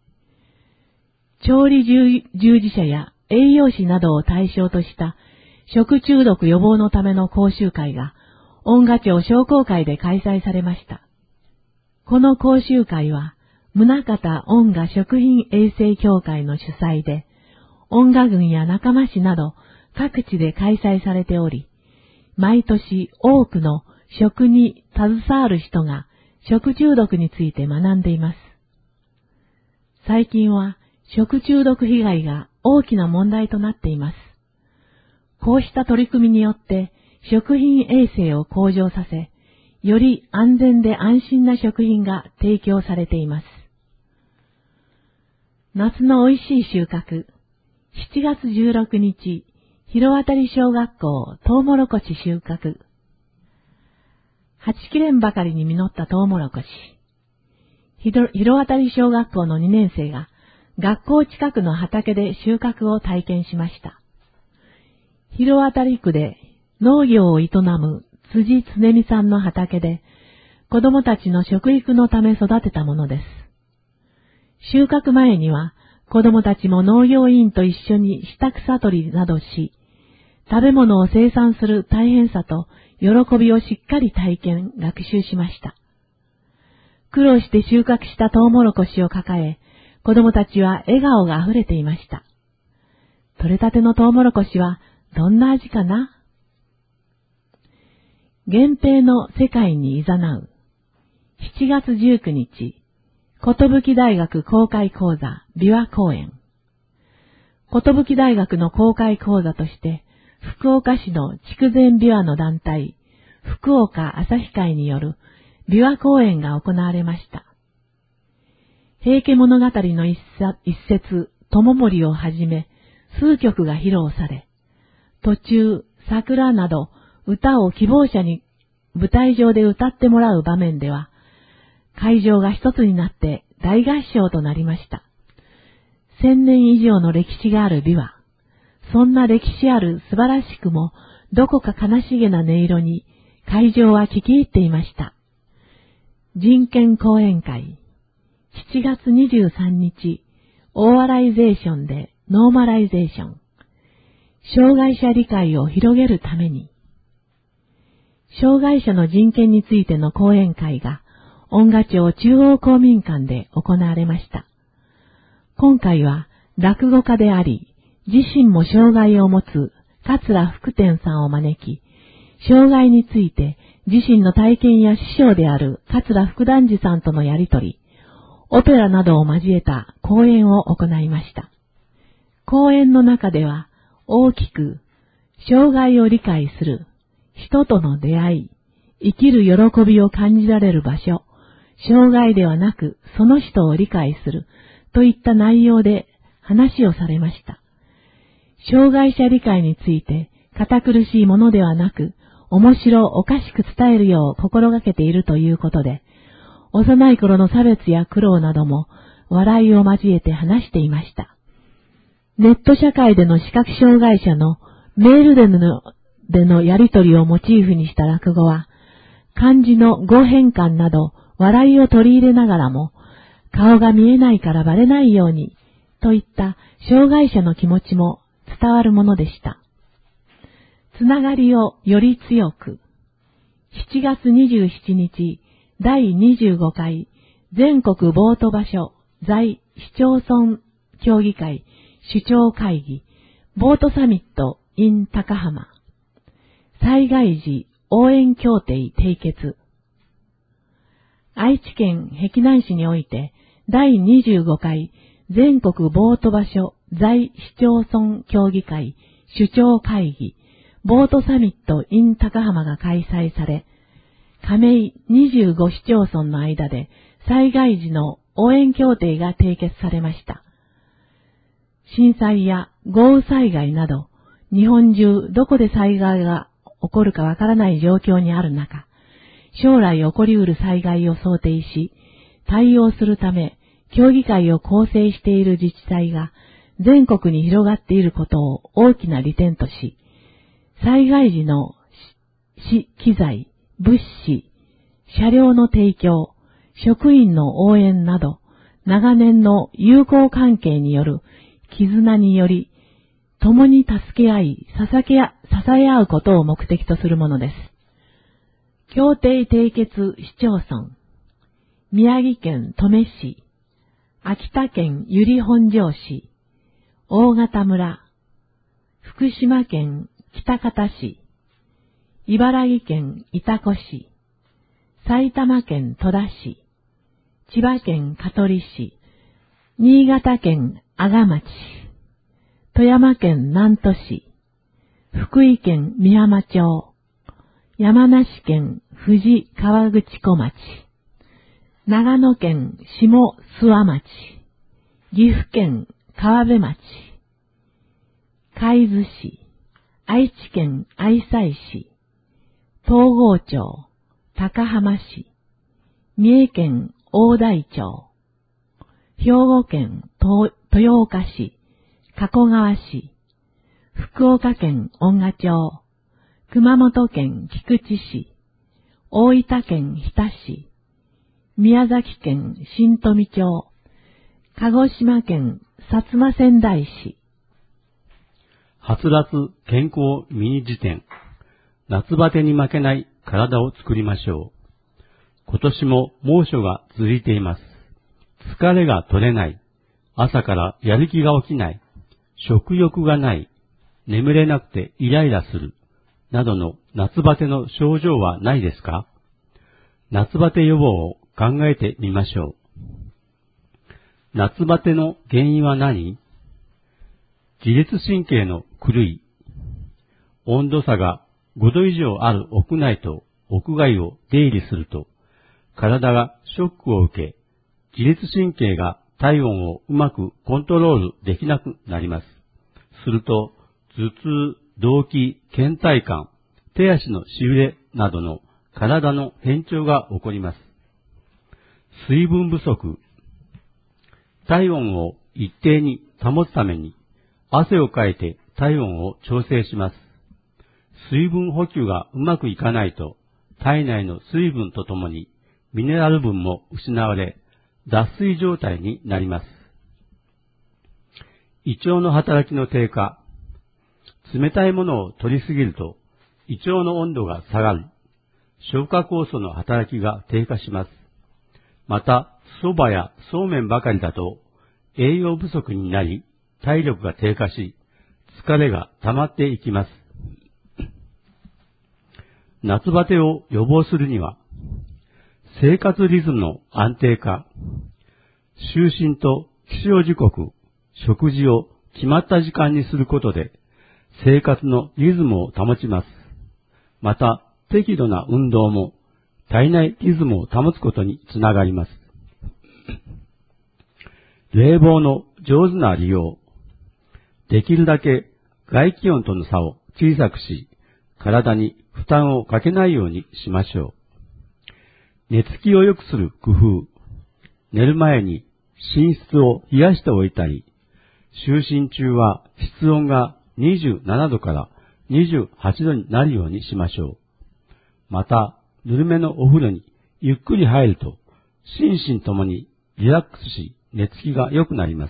調理従事者や栄養士などを対象とした食中毒予防のための講習会が、恩賀町商工会で開催されました。 この講習会は、宗像恩賀食品衛生協会の主催で、恩賀郡や仲間市など各地で開催されており、毎年多くの食に携わる人が食中毒について学んでいます。最近は食中毒被害が大きな問題となっています。こうした取り組みによって食品衛生を向上させ、より安全で安心な食品が提供されています。夏の美味しい収穫、しちがつじゅうろくにち、広渡小学校トウモロコシ収穫。はちきれんばかりに実ったトウモロコシ。広渡小学校のにねんせいが学校近くの畑で収穫を体験しました。広渡区で農業を営む辻常美さんの畑で子供たちの食育のため育てたものです。収穫前には子供たちも農業委員と一緒に下草取りなどし、食べ物を生産する大変さと喜びをしっかり体験、学習しました。苦労して収穫したトウモロコシを抱え、子供たちは笑顔があふれていました。取れたてのトウモロコシはどんな味かな？源平の世界にいざなう。しちがつじゅうくにち、寿大学公開講座琵琶公演。寿大学の公開講座として、福岡市の筑前琵琶の団体、福岡朝日会による琵琶公演が行われました。平家物語の一節、友森をはじめ、数曲が披露され、途中、桜など歌を希望者に舞台上で歌ってもらう場面では、会場が一つになって大合唱となりました。千年以上の歴史がある琵琶。そんな歴史ある素晴らしくもどこか悲しげな音色に会場は聞き入っていました。人権講演会。しちがつにじゅうさんにち、オーアライゼーションでノーマライゼーション。障害者理解を広げるために。障害者の人権についての講演会が恩賀町中央公民館で行われました。今回は落語家であり、自身も障害を持つ桂福天さんを招き、障害について自身の体験や師匠である桂福団治さんとのやりとり、オペラなどを交えた講演を行いました。講演の中では大きく、障害を理解する、人との出会い、生きる喜びを感じられる場所、障害ではなくその人を理解するといった内容で話をされました。障害者理解について堅苦しいものではなく、面白おかしく伝えるよう心がけているということで、幼い頃の差別や苦労なども笑いを交えて話していました。ネット社会での視覚障害者のメールでの、でのやりとりをモチーフにした落語は、漢字の語変換など笑いを取り入れながらも、顔が見えないからバレないようにといった障害者の気持ちも伝わるものでした。つながりをより強く。しちがつにじゅうしちにち、だいにじゅうごかい全国ボート場所在市町村協議会首長会議ボートサミット in 高浜。災害時応援協定締結。愛知県碧南市においてだいにじゅうごかい全国ボート場所在市町村協議会首長会議ボートサミット in 高浜が開催され、加盟にじゅうご市町村の間で災害時の応援協定が締結されました。震災や豪雨災害など、日本中どこで災害が起こるかわからない状況にある中、将来起こりうる災害を想定し、対応するため、協議会を構成している自治体が全国に広がっていることを大きな利点とし、災害時の市機材、物資、車両の提供、職員の応援など、長年の友好関係による絆により、共に助け合い、支え合うことを目的とするものです。協定締結市町村。 宮城県登米市、秋田県由利本荘市、大潟村、福島県喜多方市、茨城県潮来市、埼玉県戸田市、千葉県香取市、新潟県阿賀町、富山県南砺市、福井県美浜町、山梨県富士河口湖町、長野県下諏訪町、岐阜県川辺町、海津市、愛知県愛西市、東郷町、高浜市、三重県大台町、兵庫県豊岡市、加古川市、福岡県恩賀町、熊本県菊池市、大分県日田市、宮崎県新富町、鹿児島県薩摩川内市。 はつらつ健康ミニ辞典。夏バテに負けない体を作りましょう。今年も猛暑が続いています。疲れが取れない。朝からやる気が起きない。食欲がない。眠れなくてイライラする。などの夏バテの症状はないですか？夏バテ予防を考えてみましょう。夏バテの原因は何？自律神経の狂い。温度差がごど以上ある屋内と屋外を出入りすると、体がショックを受け、自律神経が体温をうまくコントロールできなくなります。すると、頭痛、動悸、倦怠感、手足のしびれなどの体の変調が起こります。水分不足。体温を一定に保つために、汗をかいて体温を調整します。水分補給がうまくいかないと、体内の水分とともにミネラル分も失われ、脱水状態になります。胃腸の働きの低下。冷たいものを取りすぎると、胃腸の温度が下がり、消化酵素の働きが低下します。また、蕎麦やそうめんばかりだと、栄養不足になり、体力が低下し、疲れが溜まっていきます。夏バテを予防するには、生活リズムの安定化、就寝と起床時刻、食事を決まった時間にすることで、生活のリズムを保ちます。また、適度な運動も体内リズムを保つことにつながります。冷房の上手な利用。できるだけ外気温との差を小さくし、体に負担をかけないようにしましょう。寝つきを良くする工夫。寝る前に寝室を冷やしておいたり、就寝中は室温がにじゅうななどからにじゅうはちどになるようにしましょう。また、ぬるめのお風呂にゆっくり入ると、心身ともにリラックスし、寝つきが良くなります。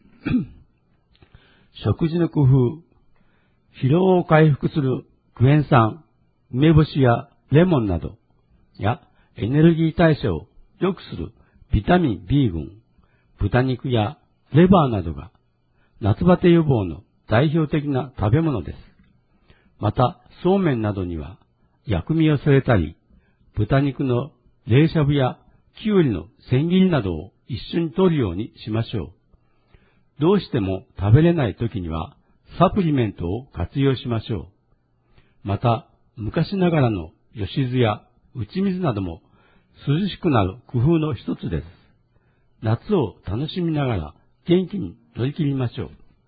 食事の工夫。疲労を回復するクエン酸、梅干しやレモンなど、やエネルギー代謝を良くするビタミン B 群、豚肉やレバーなどが夏バテ予防の代表的な食べ物です。また、そうめんなどには薬味を添えたり、豚肉の冷しゃぶやきゅうりの千切りなどを一緒に摂るようにしましょう。どうしても食べれないときにはサプリメントを活用しましょう。また、昔ながらの吉酢や打ち水なども涼しくなる工夫の一つです。夏を楽しみながら元気に乗り切りましょう。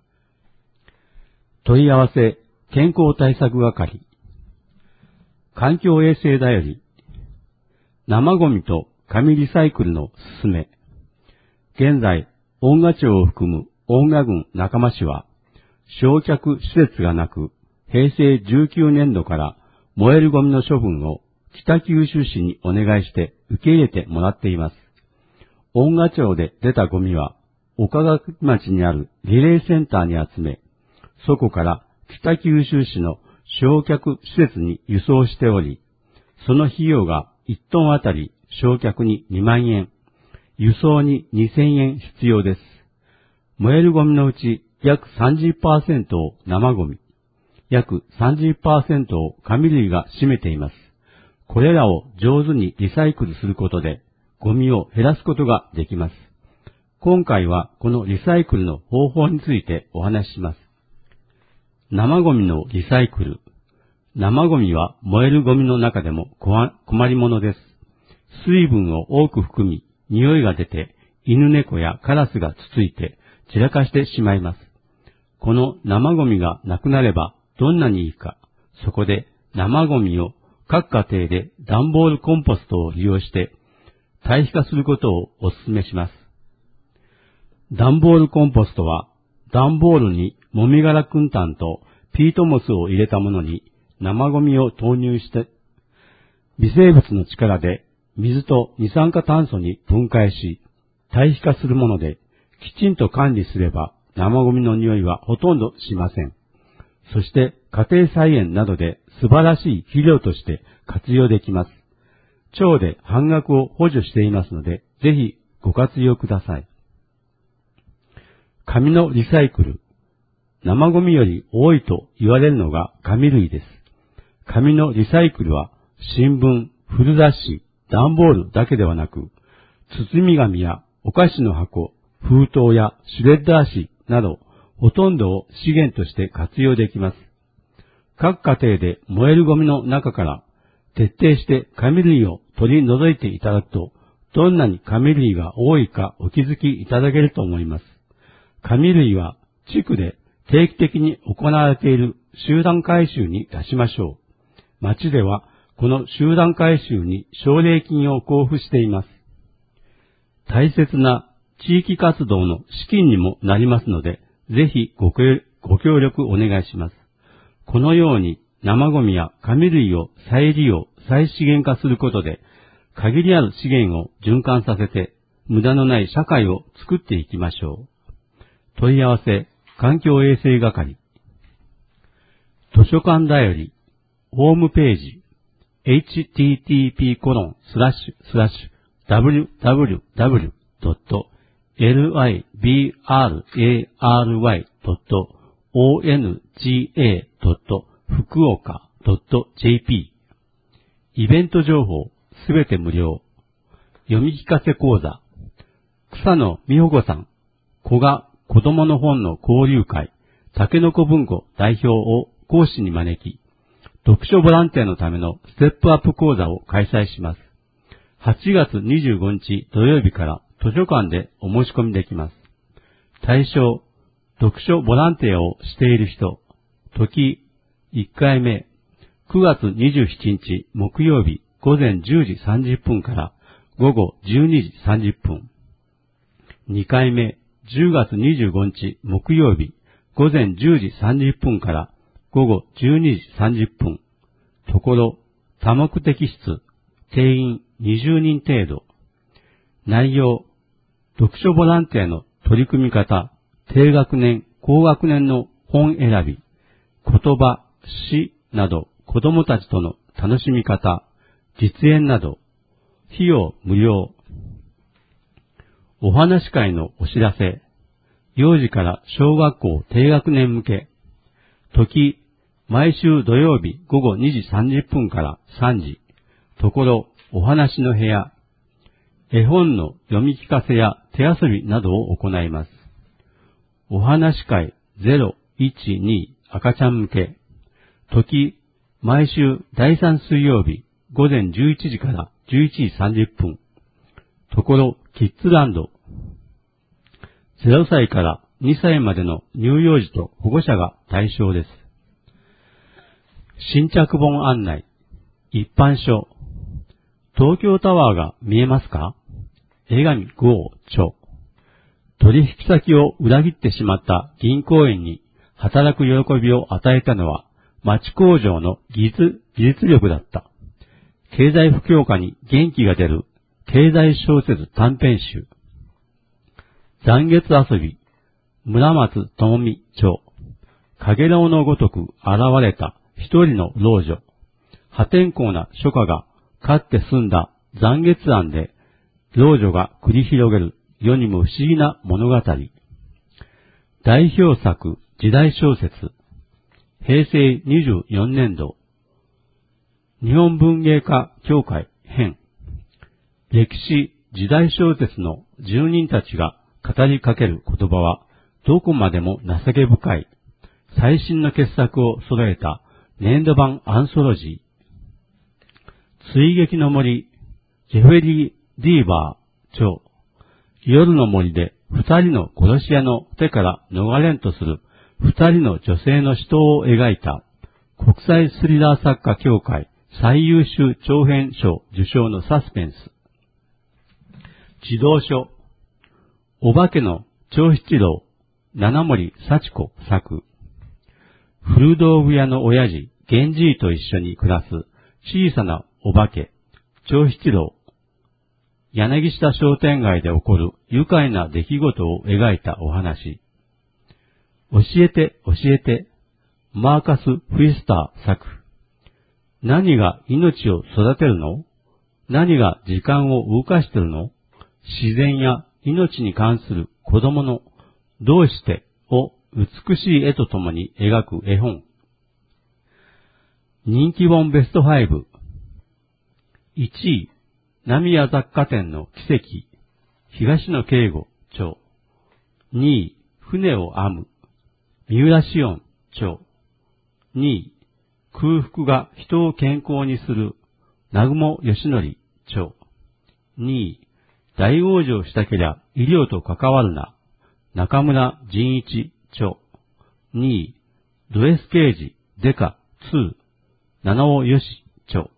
問い合わせ健康対策係。環境衛生だより、生ゴミと紙リサイクルのすすめ。現在、恩賀町を含む恩賀郡中間市は、焼却施設がなく、へいせいじゅうきゅうねんどから燃えるゴミの処分を北九州市にお願いして受け入れてもらっています。恩賀町で出たゴミは、岡垣町にあるリレーセンターに集め、そこから北九州市の焼却施設に輸送しており、その費用がいちトンあたり焼却ににまんえん、輸送ににせんえん必要です。燃えるゴミのうち約 さんじゅっパーセント を生ゴミ、約 さんじゅっパーセント を紙類が占めています。これらを上手にリサイクルすることで、ゴミを減らすことができます。今回はこのリサイクルの方法についてお話しします。生ゴミのリサイクル。生ゴミは燃えるゴミの中でも困りものです。水分を多く含み、匂いが出て、犬猫やカラスがつついて散らかしてしまいます。この生ゴミがなくなればどんなにいいか。そこで生ゴミを各家庭で段ボールコンポストを利用して堆肥化することをお勧めします。段ボールコンポストは段ボールにもみ殻くん炭とピートモスを入れたものに生ゴミを投入して微生物の力で水と二酸化炭素に分解し堆肥化するものできちんと管理すれば生ゴミの匂いはほとんどしません。そして家庭菜園などで素晴らしい肥料として活用できます。町で半額を補助していますのでぜひご活用ください。紙のリサイクル。生ゴミより多いと言われるのが紙類です。紙のリサイクルは新聞、古雑誌、段ボールだけではなく、包み紙やお菓子の箱、封筒やシュレッダー紙など、ほとんどを資源として活用できます。各家庭で燃えるゴミの中から徹底して紙類を取り除いていただくと、どんなに紙類が多いかお気づきいただけると思います。紙類は地区で定期的に行われている集団回収に出しましょう。町ではこの集団回収に奨励金を交付しています。大切な地域活動の資金にもなりますので、ぜひご協力お願いします。このように生ゴミや紙類を再利用、再資源化することで、限りある資源を循環させて、無駄のない社会を作っていきましょう。問い合わせ、環境衛生係。図書館だより、ホームページ、エイチティーティーピーコロンスラッシュスラッシュダブリュダブリュダブリュドットエルアイビーアールエーアールワイドットオーエヌジーエードット福岡ドットジェーピー。イベント情報すべて無料。読み聞かせ講座。草野美穂子さん、古賀子供の本の交流会、たけのこ文庫代表を講師に招き、読書ボランティアのためのステップアップ講座を開催します。はちがつにじゅうごにち土曜日から図書館でお申し込みできます。対象、読書ボランティアをしている人、時いっかいめ、くがつにじゅうしちにち木曜日午前じゅうじさんじゅっぷんから午後じゅうにじさんじゅっぷん。にかいめ、じゅうがつにじゅうごにち木曜日午前じゅうじさんじゅっぷんから午後じゅうにじさんじゅっぷん。ところ、多目的室、定員にじゅうにん程度。内容、読書ボランティアの取り組み方、低学年、高学年の本選び、言葉、詩など子供たちとの楽しみ方、実演など、費用無料。お話会のお知らせ、幼児から小学校低学年向け、時、毎週土曜日午後にじさんじゅっぷんからさんじ、ところ、お話の部屋、絵本の読み聞かせや手遊びなどを行います。お話会ゼロいちに赤ちゃん向け、時、毎週だいさん水曜日午前じゅういちじからじゅういちじさんじゅっぷん、ところ、キッズランド、ゼロさいからにさいまでの乳幼児と保護者が対象です。新着本案内、一般書、東京タワーが見えますか？江上剛著。取引先を裏切ってしまった銀行員に働く喜びを与えたのは町工場の技術、技術力だった。経済不況下に元気が出る経済小説短編集。残月遊び、村松智美著。かげろうのごとく現れた一人の老女。破天荒な書家がかつて住んだ残月庵で老女が繰り広げる世にも不思議な物語。代表作時代小説、へいせいにじゅうよねんど、日本文芸家協会編、歴史時代小説の住人たちが語りかける言葉はどこまでも情け深い、最新の傑作を揃えた年度版アンソロジー。追撃の森、ジェフェリー・ディーバー著、夜の森で二人の殺し屋の手から逃れんとする二人の女性の死闘を描いた国際スリラー作家協会最優秀長編賞受賞のサスペンス。児童書、お化けの長七郎、七森幸子作。古道具屋の親父、源氏と一緒に暮らす小さなお化け、長七郎。柳下商店街で起こる愉快な出来事を描いたお話。教えて教えて、マーカス・フィスター作。何が命を育てるの？何が時間を動かしてるの？自然や命に関する子供のどうしてを美しい絵とともに描く絵本。人気本ベストファイブ。いちい、浪屋雑貨店の奇跡、東野圭吾著。にい、船を編む、三浦紫音著。にい、空腹が人を健康にする、南雲義則著。にい、大往生したけりゃ医療と関わるな、中村仁一著。にい、ド S 刑事デカに、七尾よし著。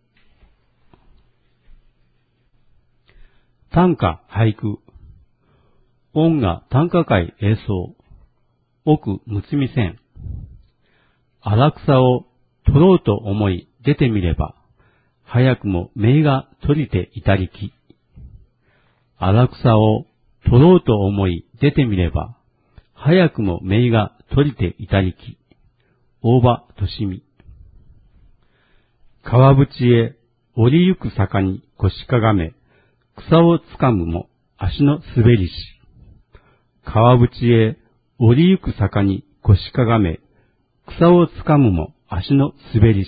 短歌俳句。音楽短歌会演奏。奥むつみ線。荒草を取ろうと思い出てみれば、早くも芽が取りていたりき。荒草を取ろうと思い出てみれば、早くも芽が取りていたりき。大場敏美。川淵へ降りゆく坂に腰かがめ、草をつかむも足の滑りし。川淵へ降りゆく坂に腰かがめ、草をつかむも足の滑りし。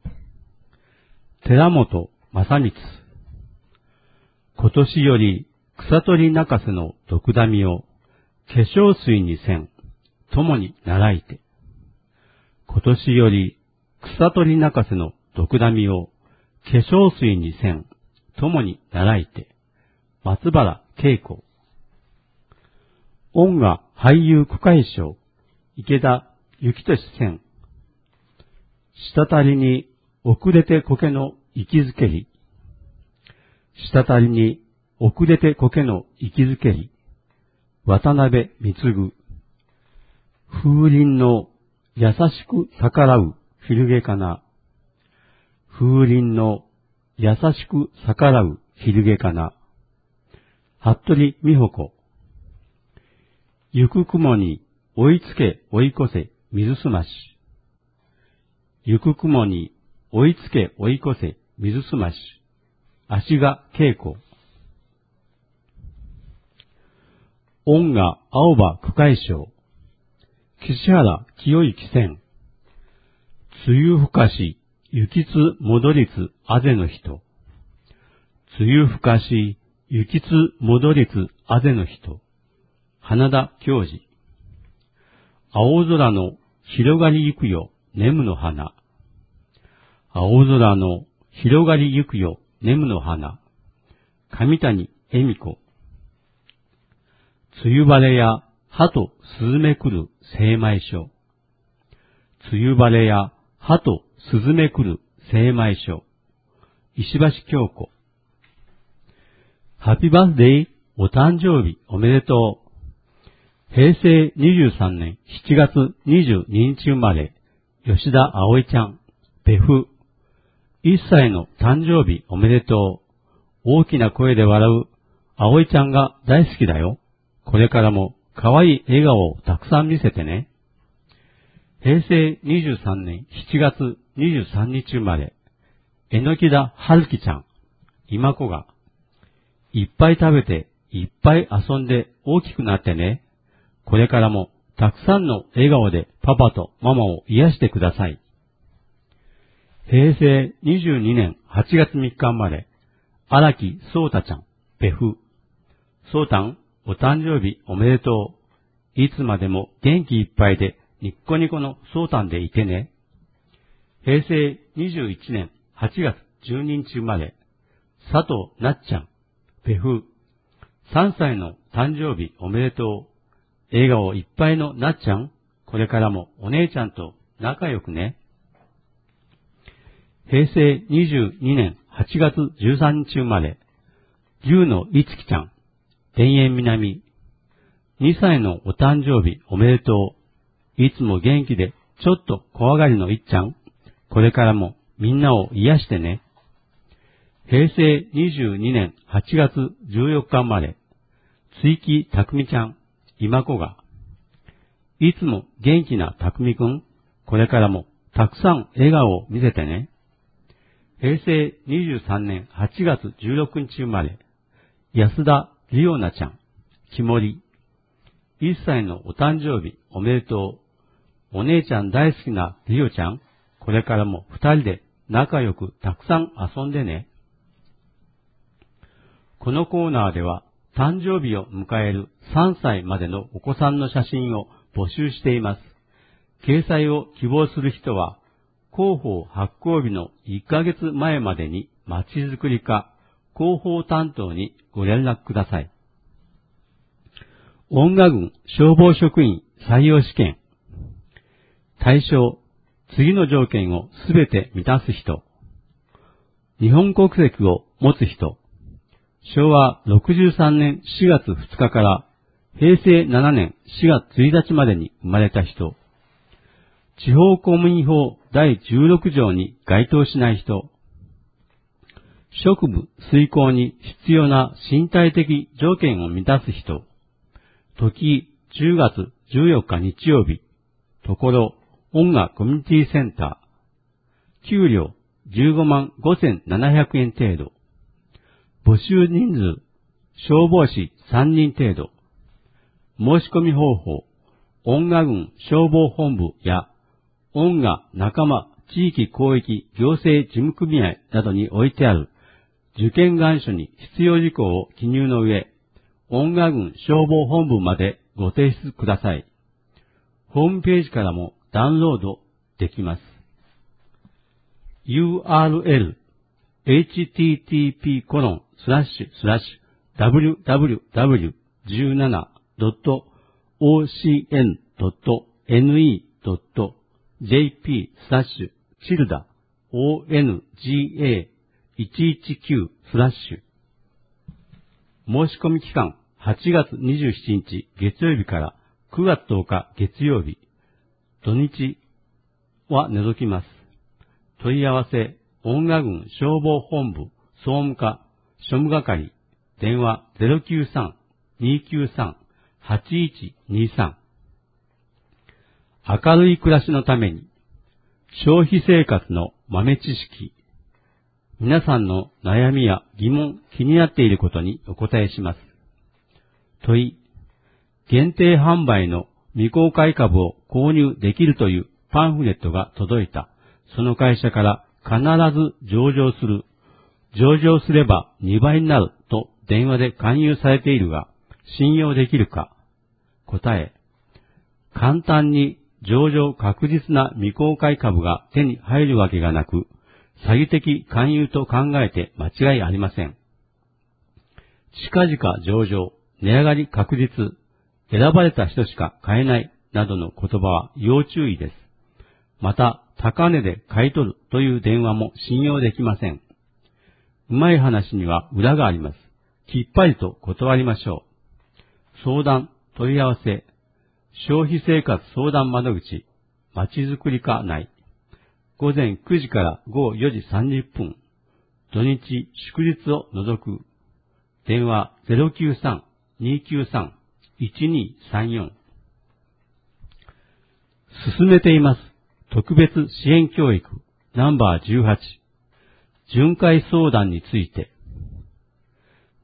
寺本正光。今年より草取り泣かせの毒ダミを化粧水にせん、共に習いて。今年より草取り泣かせの毒ダミを化粧水にせん、共に習いて。松原恵子。音楽俳優区会賞、池田幸俊選。滴りに遅れて苔の息づけり。滴りに遅れて苔の息づけり。渡辺貢。風鈴の優しく逆らう昼げかな。風鈴の優しく逆らう昼げかな。服部美穂子。行く雲に追いつけ追い越せ水すまし。行く雲に追いつけ追い越せ水すまし。足が稽古。音楽青葉区会賞。岸原清之選。梅雨ふかし雪つ戻りつあぜの人。梅雨ふかし雪つ戻りつあぜの人。花田教授。青空の広がりゆくよネムの花。青空の広がりゆくよネムの花。上谷恵美子。梅雨晴れや鳩スズメ来る精米所。梅雨晴れや鳩スズメ来る精米所。石橋京子。ハッピーバースデー、お誕生日おめでとう。へいせいにじゅうさんねんしちがつにじゅうににち生まれ、吉田葵ちゃん、別府。いっさいの誕生日おめでとう。大きな声で笑う葵ちゃんが大好きだよ。これからも可愛い笑顔をたくさん見せてね。へいせいにじゅうさんねんしちがつにじゅうさんにち生まれ、榎田春樹ちゃん、 今子が、いっぱい食べて、いっぱい遊んで大きくなってね。これからもたくさんの笑顔でパパとママを癒してください。へいせいにじゅうにねんはちがつみっかまで、荒木そうたちゃん、ペフ。そうたん、お誕生日おめでとう。いつまでも元気いっぱいでニッコニコのそうたんでいてね。へいせいにじゅういちねんはちがつじゅうににち生まれ、佐藤なっちゃん、ペフ。さんさいの誕生日おめでとう。笑顔いっぱいのなっちゃん、これからもお姉ちゃんと仲良くね。へいせいにじゅうにねんはちがつじゅうさんにち生まれ、牛のいつきちゃん、田園南。にさいのお誕生日おめでとう。いつも元気でちょっと怖がりのいっちゃん、これからもみんなを癒してね。へいせいにじゅうにねんはちがつじゅうよっか生まれ、つ木たくみちゃん、今子が。いつも元気なたくみくん、これからもたくさん笑顔を見せてね。へいせいにじゅうさんねんはちがつじゅうろくにち生まれ、安田りおなちゃん、きもり。いっさいのお誕生日おめでとう。お姉ちゃん大好きなりおちゃん、これからも二人で仲良くたくさん遊んでね。このコーナーでは誕生日を迎えるさんさいまでのお子さんの写真を募集しています。掲載を希望する人は広報発行日のいっかげつまえまでにまちづくり課広報担当にご連絡ください。恩賀郡消防職員採用試験。対象、次の条件をすべて満たす人。日本国籍を持つ人。しょうわろくじゅうさんねんしがつふつかからへいせいななねんしがつついたちまでに生まれた人。地方公務員法だいじゅうろくじょうに該当しない人。職務遂行に必要な身体的条件を満たす人。時じゅうがつじゅうよっか日曜日。ところ、音楽コミュニティセンター。給料じゅうごまんごせんななひゃくえん程度。募集人数、消防士さんにん程度。申し込み方法、恩賀郡消防本部や恩賀仲間地域広域行政事務組合などに置いてある受験願書に必要事項を記入の上、恩賀郡消防本部までご提出ください。ホームページからもダウンロードできます。ユーアールエル エイチティーティーピーコロンスラッシュスラッシュダブリューダブリューダブリューじゅうななドットオーシーエヌドットエヌイードットジェーピースラッシュチルダ オーエヌジーエーいちいちきゅうスラッシュ。申し込み期間はちがつにじゅうしちにち月曜日からくがつとおか月曜日。土日は除きます。問い合わせ、恩賀郡消防本部総務課庶務係電話 ゼロきゅうさん にきゅうさん はちいちにさん。明るい暮らしのために消費生活の豆知識。皆さんの悩みや疑問、気になっていることにお答えします。問い、限定販売の未公開株を購入できるというパンフレットが届いた。その会社から必ず上場する。上場すればにばいになると電話で勧誘されているが、信用できるか。答え、簡単に上場確実な未公開株が手に入るわけがなく、詐欺的勧誘と考えて間違いありません。近々上場、値上がり確実、選ばれた人しか買えないなどの言葉は要注意です。また、高値で買い取るという電話も信用できません。うまい話には裏があります。きっぱりと断りましょう。相談、問い合わせ、消費生活相談窓口、まちづくり課内。午前くじから午後よじさんじゅっぷん。土日、祝日を除く。電話 ゼロきゅうさん にきゅうさん いちにさんよん。進めています。特別支援教育ナンバーじゅうはち。巡回相談について。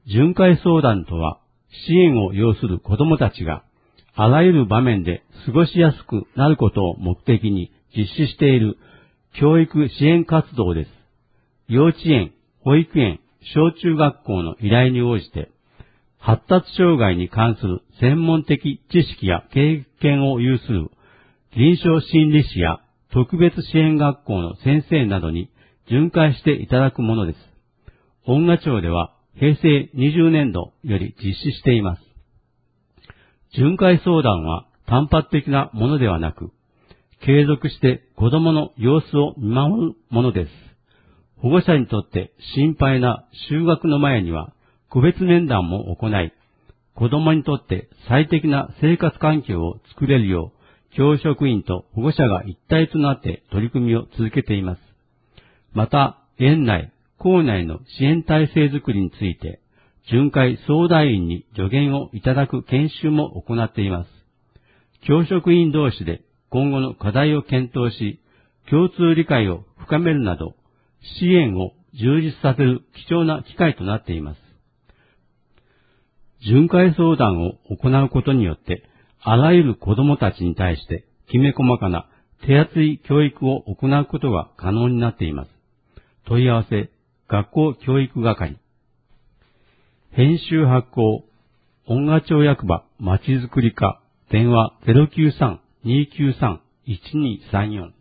巡回相談とは、支援を要する子供たちが、あらゆる場面で過ごしやすくなることを目的に実施している教育支援活動です。幼稚園、保育園、小中学校の依頼に応じて、発達障害に関する専門的知識や経験を有する臨床心理士や特別支援学校の先生などに巡回していただくものです。恩賀町ではへいせいにじゅうねんどより実施しています。巡回相談は単発的なものではなく、継続して子供の様子を見守るものです。保護者にとって心配な就学の前には個別面談も行い、子供にとって最適な生活環境を作れるよう、教職員と保護者が一体となって取り組みを続けています。また、園内、校内の支援体制づくりについて、巡回相談員に助言をいただく研修も行っています。教職員同士で今後の課題を検討し、共通理解を深めるなど、支援を充実させる貴重な機会となっています。巡回相談を行うことによって、あらゆる子供たちに対してきめ細かな手厚い教育を行うことが可能になっています。問い合わせ、学校教育係。編集発行、恩賀町役場まちづくり課、電話 ゼロきゅうさん にきゅうさん いちにさんよん。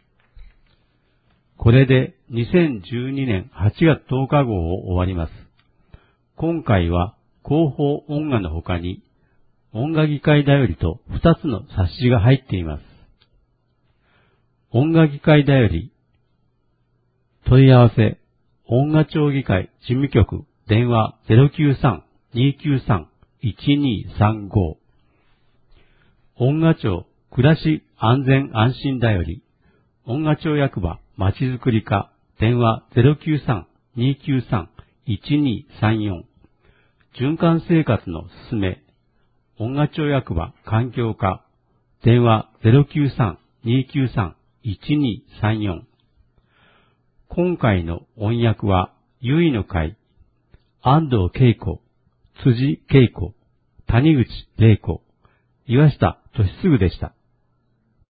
これでにせんじゅうにねんはちがつとおか号を終わります。今回は広報恩賀の他に、恩賀議会だよりとふたつの冊子が入っています。恩賀議会だより、問い合わせ、恩賀町議会事務局、電話 ゼロきゅうさん にきゅうさん いちにさんご。恩賀町暮らし安全安心だより、恩賀町役場まちづくり課、電話 ゼロきゅうさん にきゅうさん いちにさんよん。循環生活のすすめ、恩賀町役場環境課、電話 ゼロきゅうさん にきゅうさん いちにさんよん。今回の音訳は、ゆいの会、安藤恵子、辻恵子、谷口玲子、岩下俊嗣でした。